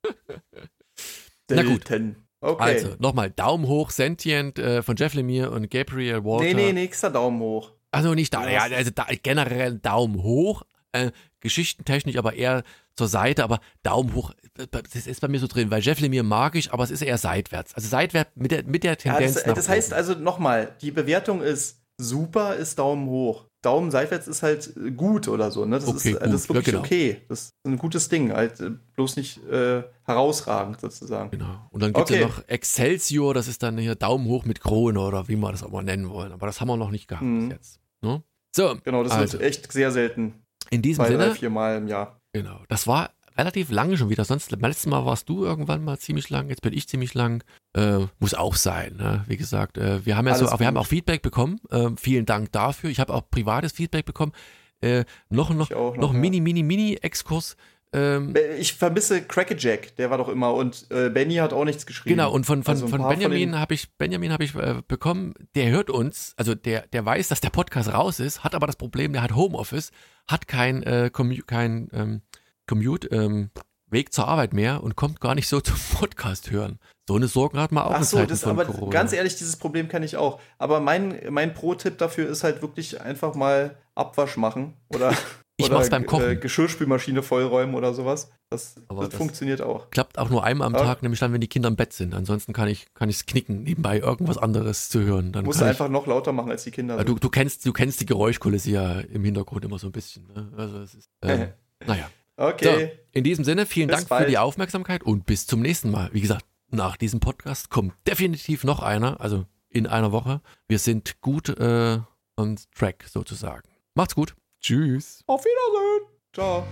Na gut. Okay. Also, nochmal, Daumen hoch, Sentient äh, von Jeff Lemire und Gabriel Walter. Nee, nee, nächster Daumen hoch. Also nicht da, ja, also da, generell Daumen hoch, äh, geschichtentechnisch aber eher zur Seite, aber Daumen hoch, das ist bei mir so drin, weil Jeff Lemire mag ich, aber es ist eher seitwärts. Also seitwärts mit der, mit der Tendenz ja, das, nach das heißt oben. also nochmal, die Bewertung ist super, ist Daumen hoch. Daumen seitwärts ist halt gut oder so, ne? Das, okay, ist, das ist wirklich ja, genau. okay. Das ist ein gutes Ding, halt bloß nicht äh, herausragend sozusagen. Genau. Und dann gibt es okay. ja noch Excelsior, das ist dann hier Daumen hoch mit Krone oder wie wir das auch mal nennen wollen. Aber das haben wir noch nicht gehabt mhm. bis jetzt. Ne? So, genau, das also, wird echt sehr selten. In diesem Zwei, Sinne. drei, vier Mal im Jahr. Genau. Das war relativ lange schon wieder. Sonst, letztes Mal warst du irgendwann mal ziemlich lang, jetzt bin ich ziemlich lang. Äh, muss auch sein, ne? Wie gesagt. Äh, wir haben ja Alles so, wir haben gut. auch Feedback bekommen. Äh, vielen Dank dafür. Ich habe auch privates Feedback bekommen. Äh, noch noch, auch noch, noch ja. mini, mini, mini Exkurs. Ähm, Ich vermisse Crackerjack, der war doch immer, und äh, Benny hat auch nichts geschrieben. Genau, und von, von, also von Benjamin habe ich, Benjamin habe ich äh, bekommen, der hört uns, also der, der weiß, dass der Podcast raus ist, hat aber das Problem, der hat Homeoffice, hat kein, äh, Commu- kein ähm, Commute, ähm, Weg zur Arbeit mehr und kommt gar nicht so zum Podcast hören. So eine Sorgen hat man auch Ach in so, Zeiten das, von aber Corona. ganz ehrlich, dieses Problem kenne ich auch. Aber mein, mein Pro-Tipp dafür ist halt wirklich einfach mal Abwasch machen oder, Ich oder mach's beim Kochen. Äh, Geschirrspülmaschine vollräumen oder sowas. Das, Aber das, das funktioniert auch. Klappt auch nur einmal am Ja. Tag, nämlich dann, wenn die Kinder im Bett sind. Ansonsten kann ich kann ich's knicken, nebenbei irgendwas anderes zu hören. Dann Musst kann du ich, einfach noch lauter machen als die Kinder. du, du kennst du kennst die Geräuschkulisse ja im Hintergrund immer so ein bisschen. Ne? Also es ist, ähm, naja. Okay. So, in diesem Sinne, vielen Bis Dank bald. für die Aufmerksamkeit und bis zum nächsten Mal. Wie gesagt, nach diesem Podcast kommt definitiv noch einer, also in einer Woche. Wir sind gut äh, on track sozusagen. Macht's gut. Tschüss. Auf Wiedersehen. Ciao.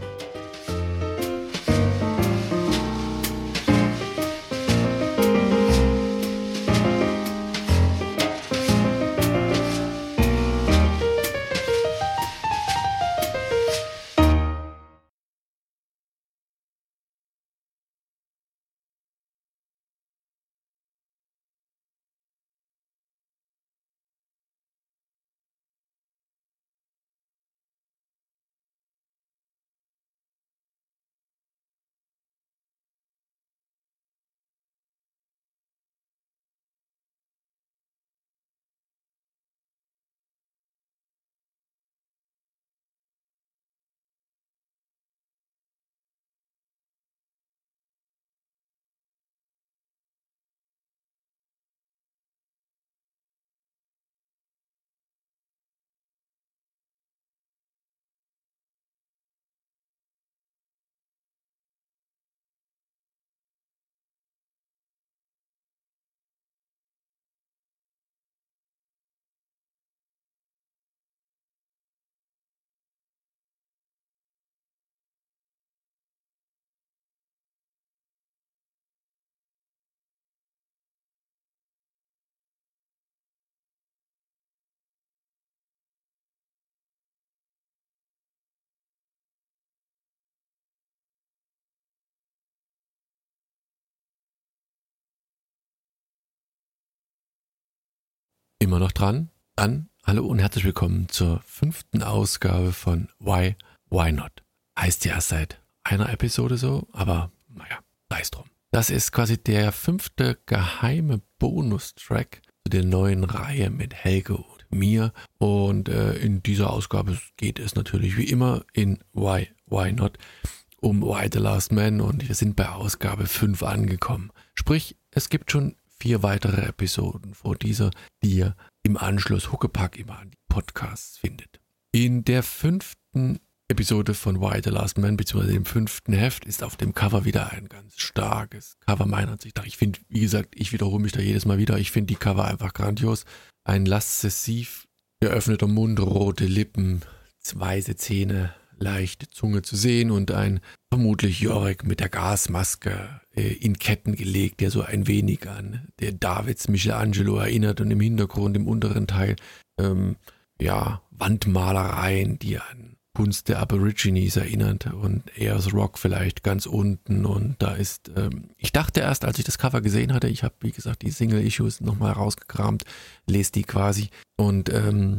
Immer noch dran? Dann hallo und herzlich willkommen zur fünften Ausgabe von Why, Why Not? Heißt ja erst seit einer Episode so, aber naja, sei es drum. Das ist quasi der fünfte geheime Bonustrack zu der neuen Reihe mit Helge und mir. Und äh, in dieser Ausgabe geht es natürlich wie immer in Why, Why Not um Why the Last Man und wir sind bei Ausgabe fünf angekommen. Sprich, es gibt schon vier weitere Episoden vor dieser, die ihr im Anschluss Huckepack immer an die Podcasts findet. In der fünften Episode von Why the Last Man, beziehungsweise dem fünften Heft, ist auf dem Cover wieder ein ganz starkes Cover meiner Ansicht nach. Ich finde, wie gesagt, ich wiederhole mich da jedes Mal wieder, ich finde die Cover einfach grandios. Ein laszessiv geöffneter Mund, rote Lippen, weiße Zähne, leichte Zunge zu sehen und ein vermutlich Jörg mit der Gasmaske äh, in Ketten gelegt, der so ein wenig an der Davids Michelangelo erinnert und im Hintergrund im unteren Teil ähm, ja Wandmalereien, die an Kunst der Aborigines erinnert und Ayers Rock vielleicht ganz unten und da ist, ähm, ich dachte erst, als ich das Cover gesehen hatte, ich habe wie gesagt die Single-Issues nochmal rausgekramt, lese die quasi und ähm,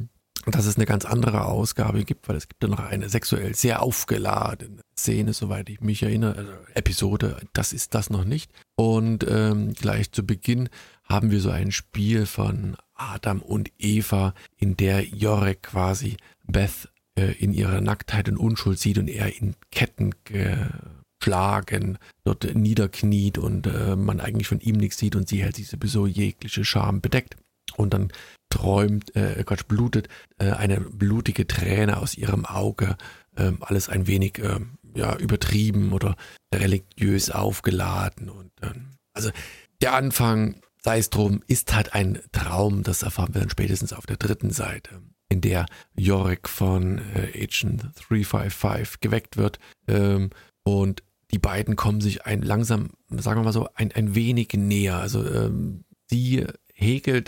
dass es eine ganz andere Ausgabe gibt, weil es gibt ja noch eine sexuell sehr aufgeladene Szene, soweit ich mich erinnere, also Episode, das ist das noch nicht. Und ähm, gleich zu Beginn haben wir so ein Spiel von Adam und Eva, in der Jorek quasi Beth äh, in ihrer Nacktheit und Unschuld sieht und er in Ketten geschlagen, dort niederkniet und äh, man eigentlich von ihm nichts sieht und sie hält sich sowieso jegliche Scham bedeckt. Und dann träumt, äh, Gott blutet, äh, eine blutige Träne aus ihrem Auge, äh, alles ein wenig äh, ja, übertrieben oder religiös aufgeladen. Und äh, also der Anfang, sei es drum, ist halt ein Traum, das erfahren wir dann spätestens auf der dritten Seite, in der Jorek von äh, Agent drei fünf fünf geweckt wird ähm, und die beiden kommen sich ein langsam, sagen wir mal so, ein, ein wenig näher. Also ähm, sie häkelt,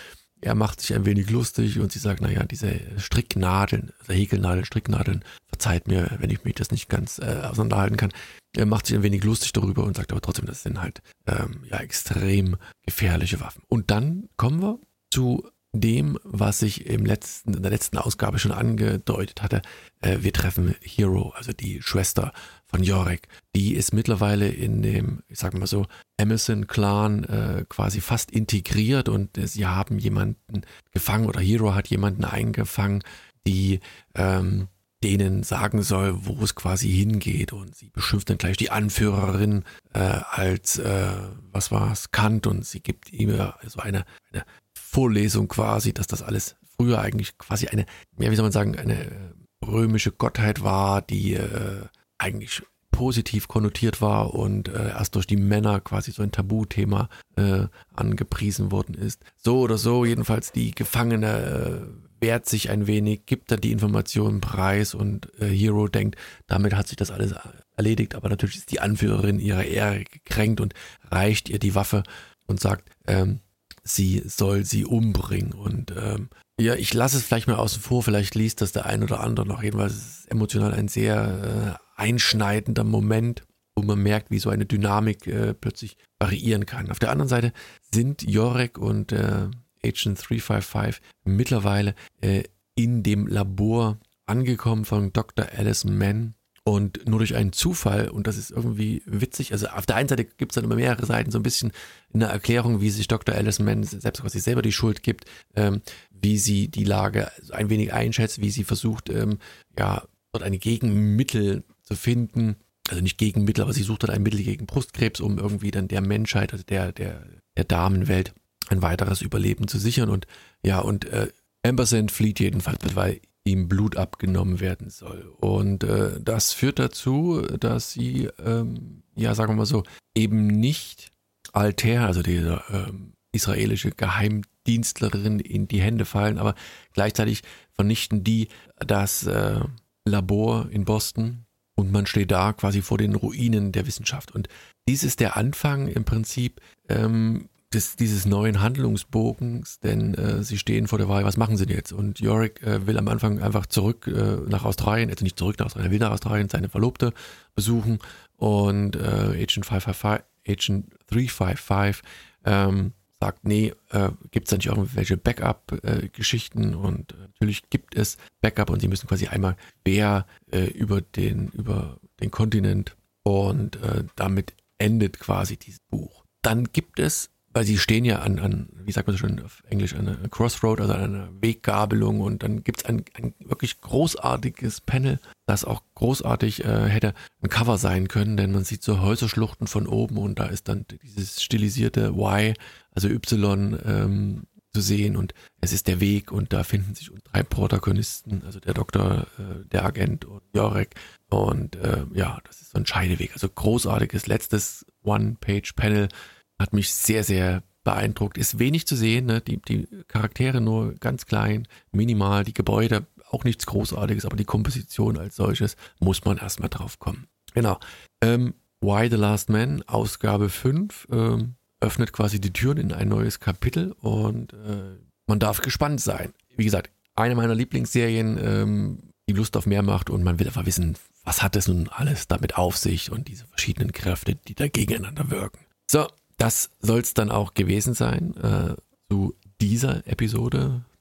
er macht sich ein wenig lustig und sie sagt, naja, diese Stricknadeln, also Häkelnadeln, Stricknadeln, verzeiht mir, wenn ich mich das nicht ganz äh, auseinanderhalten kann. Er macht sich ein wenig lustig darüber und sagt aber trotzdem, das sind halt ähm, ja extrem gefährliche Waffen. Und dann kommen wir zu dem, was ich im letzten, in der letzten Ausgabe schon angedeutet hatte. Äh, wir treffen Hero, also die Schwester von Jorek. Die ist mittlerweile in dem, ich sag mal so, Emerson-Clan äh, quasi fast integriert und äh, sie haben jemanden gefangen oder Hero hat jemanden eingefangen, die ähm, denen sagen soll, wo es quasi hingeht, und sie beschimpft dann gleich die Anführerin äh, als, äh, was war es, Kant, und sie gibt ihm so eine, eine Vorlesung quasi, dass das alles früher eigentlich quasi eine, ja, wie soll man sagen, eine römische Gottheit war, die äh, eigentlich positiv konnotiert war und äh, erst durch die Männer quasi so ein Tabuthema äh, angepriesen worden ist. So oder so, jedenfalls die Gefangene äh, wehrt sich ein wenig, gibt dann die Informationen preis und äh, Hero denkt, damit hat sich das alles erledigt, aber natürlich ist die Anführerin ihrer Ehre gekränkt und reicht ihr die Waffe und sagt, ähm, sie soll sie umbringen. Und ähm, ja, ich lasse es vielleicht mal außen vor, vielleicht liest das der ein oder andere noch. Jedenfalls ist es emotional ein sehr äh, einschneidender Moment, wo man merkt, wie so eine Dynamik äh, plötzlich variieren kann. Auf der anderen Seite sind Jorek und äh, Agent drei fünf fünf mittlerweile äh, in dem Labor angekommen von Doktor Alice Mann. Und nur durch einen Zufall, und das ist irgendwie witzig, also auf der einen Seite gibt es dann immer mehrere Seiten, so ein bisschen in der Erklärung, wie sich Doktor Alice Mann selbst quasi selber die Schuld gibt, ähm, wie sie die Lage ein wenig einschätzt, wie sie versucht, ähm, ja, dort ein Gegenmittel zu finden. Also nicht Gegenmittel, aber sie sucht dort ein Mittel gegen Brustkrebs, um irgendwie dann der Menschheit, also der, der, der Damenwelt, ein weiteres Überleben zu sichern. Und ja, und äh, Ampersand flieht jedenfalls, weil ihm Blut abgenommen werden soll. Und äh, das führt dazu, dass sie, ähm, ja, sagen wir mal so, eben nicht Altair, also diese ähm, israelische Geheimdienstlerin, in die Hände fallen, aber gleichzeitig vernichten die das äh, Labor in Boston und man steht da quasi vor den Ruinen der Wissenschaft. Und dies ist der Anfang im Prinzip ähm, Des, dieses neuen Handlungsbogens, denn äh, sie stehen vor der Wahl, was machen sie denn jetzt? Und Jorek äh, will am Anfang einfach zurück äh, nach Australien, also nicht zurück nach Australien, er will nach Australien seine Verlobte besuchen und äh, Agent, drei fünf fünf, Agent drei fünf fünf ähm, sagt, nee, äh, gibt es da nicht irgendwelche Backup-Geschichten? Äh, und äh, natürlich gibt es Backup und sie müssen quasi einmal quer äh, über den, über den Kontinent und äh, damit endet quasi dieses Buch. Dann gibt es, weil sie stehen ja an, an, wie sagt man so schön auf Englisch, an einer Crossroad, also an einer Weggabelung, und dann gibt es ein, ein wirklich großartiges Panel, das auch großartig äh, hätte ein Cover sein können, denn man sieht so Häuserschluchten von oben und da ist dann dieses stilisierte Y, also Y ähm, zu sehen und es ist der Weg und da finden sich drei Protagonisten, also der Doktor, äh, der Agent und Jorek und äh, ja, das ist so ein Scheideweg, also großartiges letztes One-Page-Panel. Hat mich sehr, sehr beeindruckt. Ist wenig zu sehen, ne? die, die Charaktere nur ganz klein, minimal, die Gebäude auch nichts Großartiges, aber die Komposition als solches muss man erstmal drauf kommen. Genau. Ähm, Why the Last Man, Ausgabe fünf, ähm, öffnet quasi die Türen in ein neues Kapitel und äh, man darf gespannt sein. Wie gesagt, eine meiner Lieblingsserien, ähm, die Lust auf mehr macht und man will einfach wissen, was hat es nun alles damit auf sich und diese verschiedenen Kräfte, die da gegeneinander wirken. So, das soll es dann auch gewesen sein äh, zu dieser Episode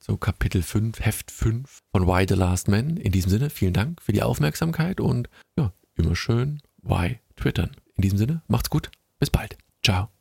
so Kapitel fünf, Heft fünf von Why the Last Man. In diesem Sinne, vielen Dank für die Aufmerksamkeit und ja, immer schön Why twittern. In diesem Sinne, macht's gut, bis bald. Ciao.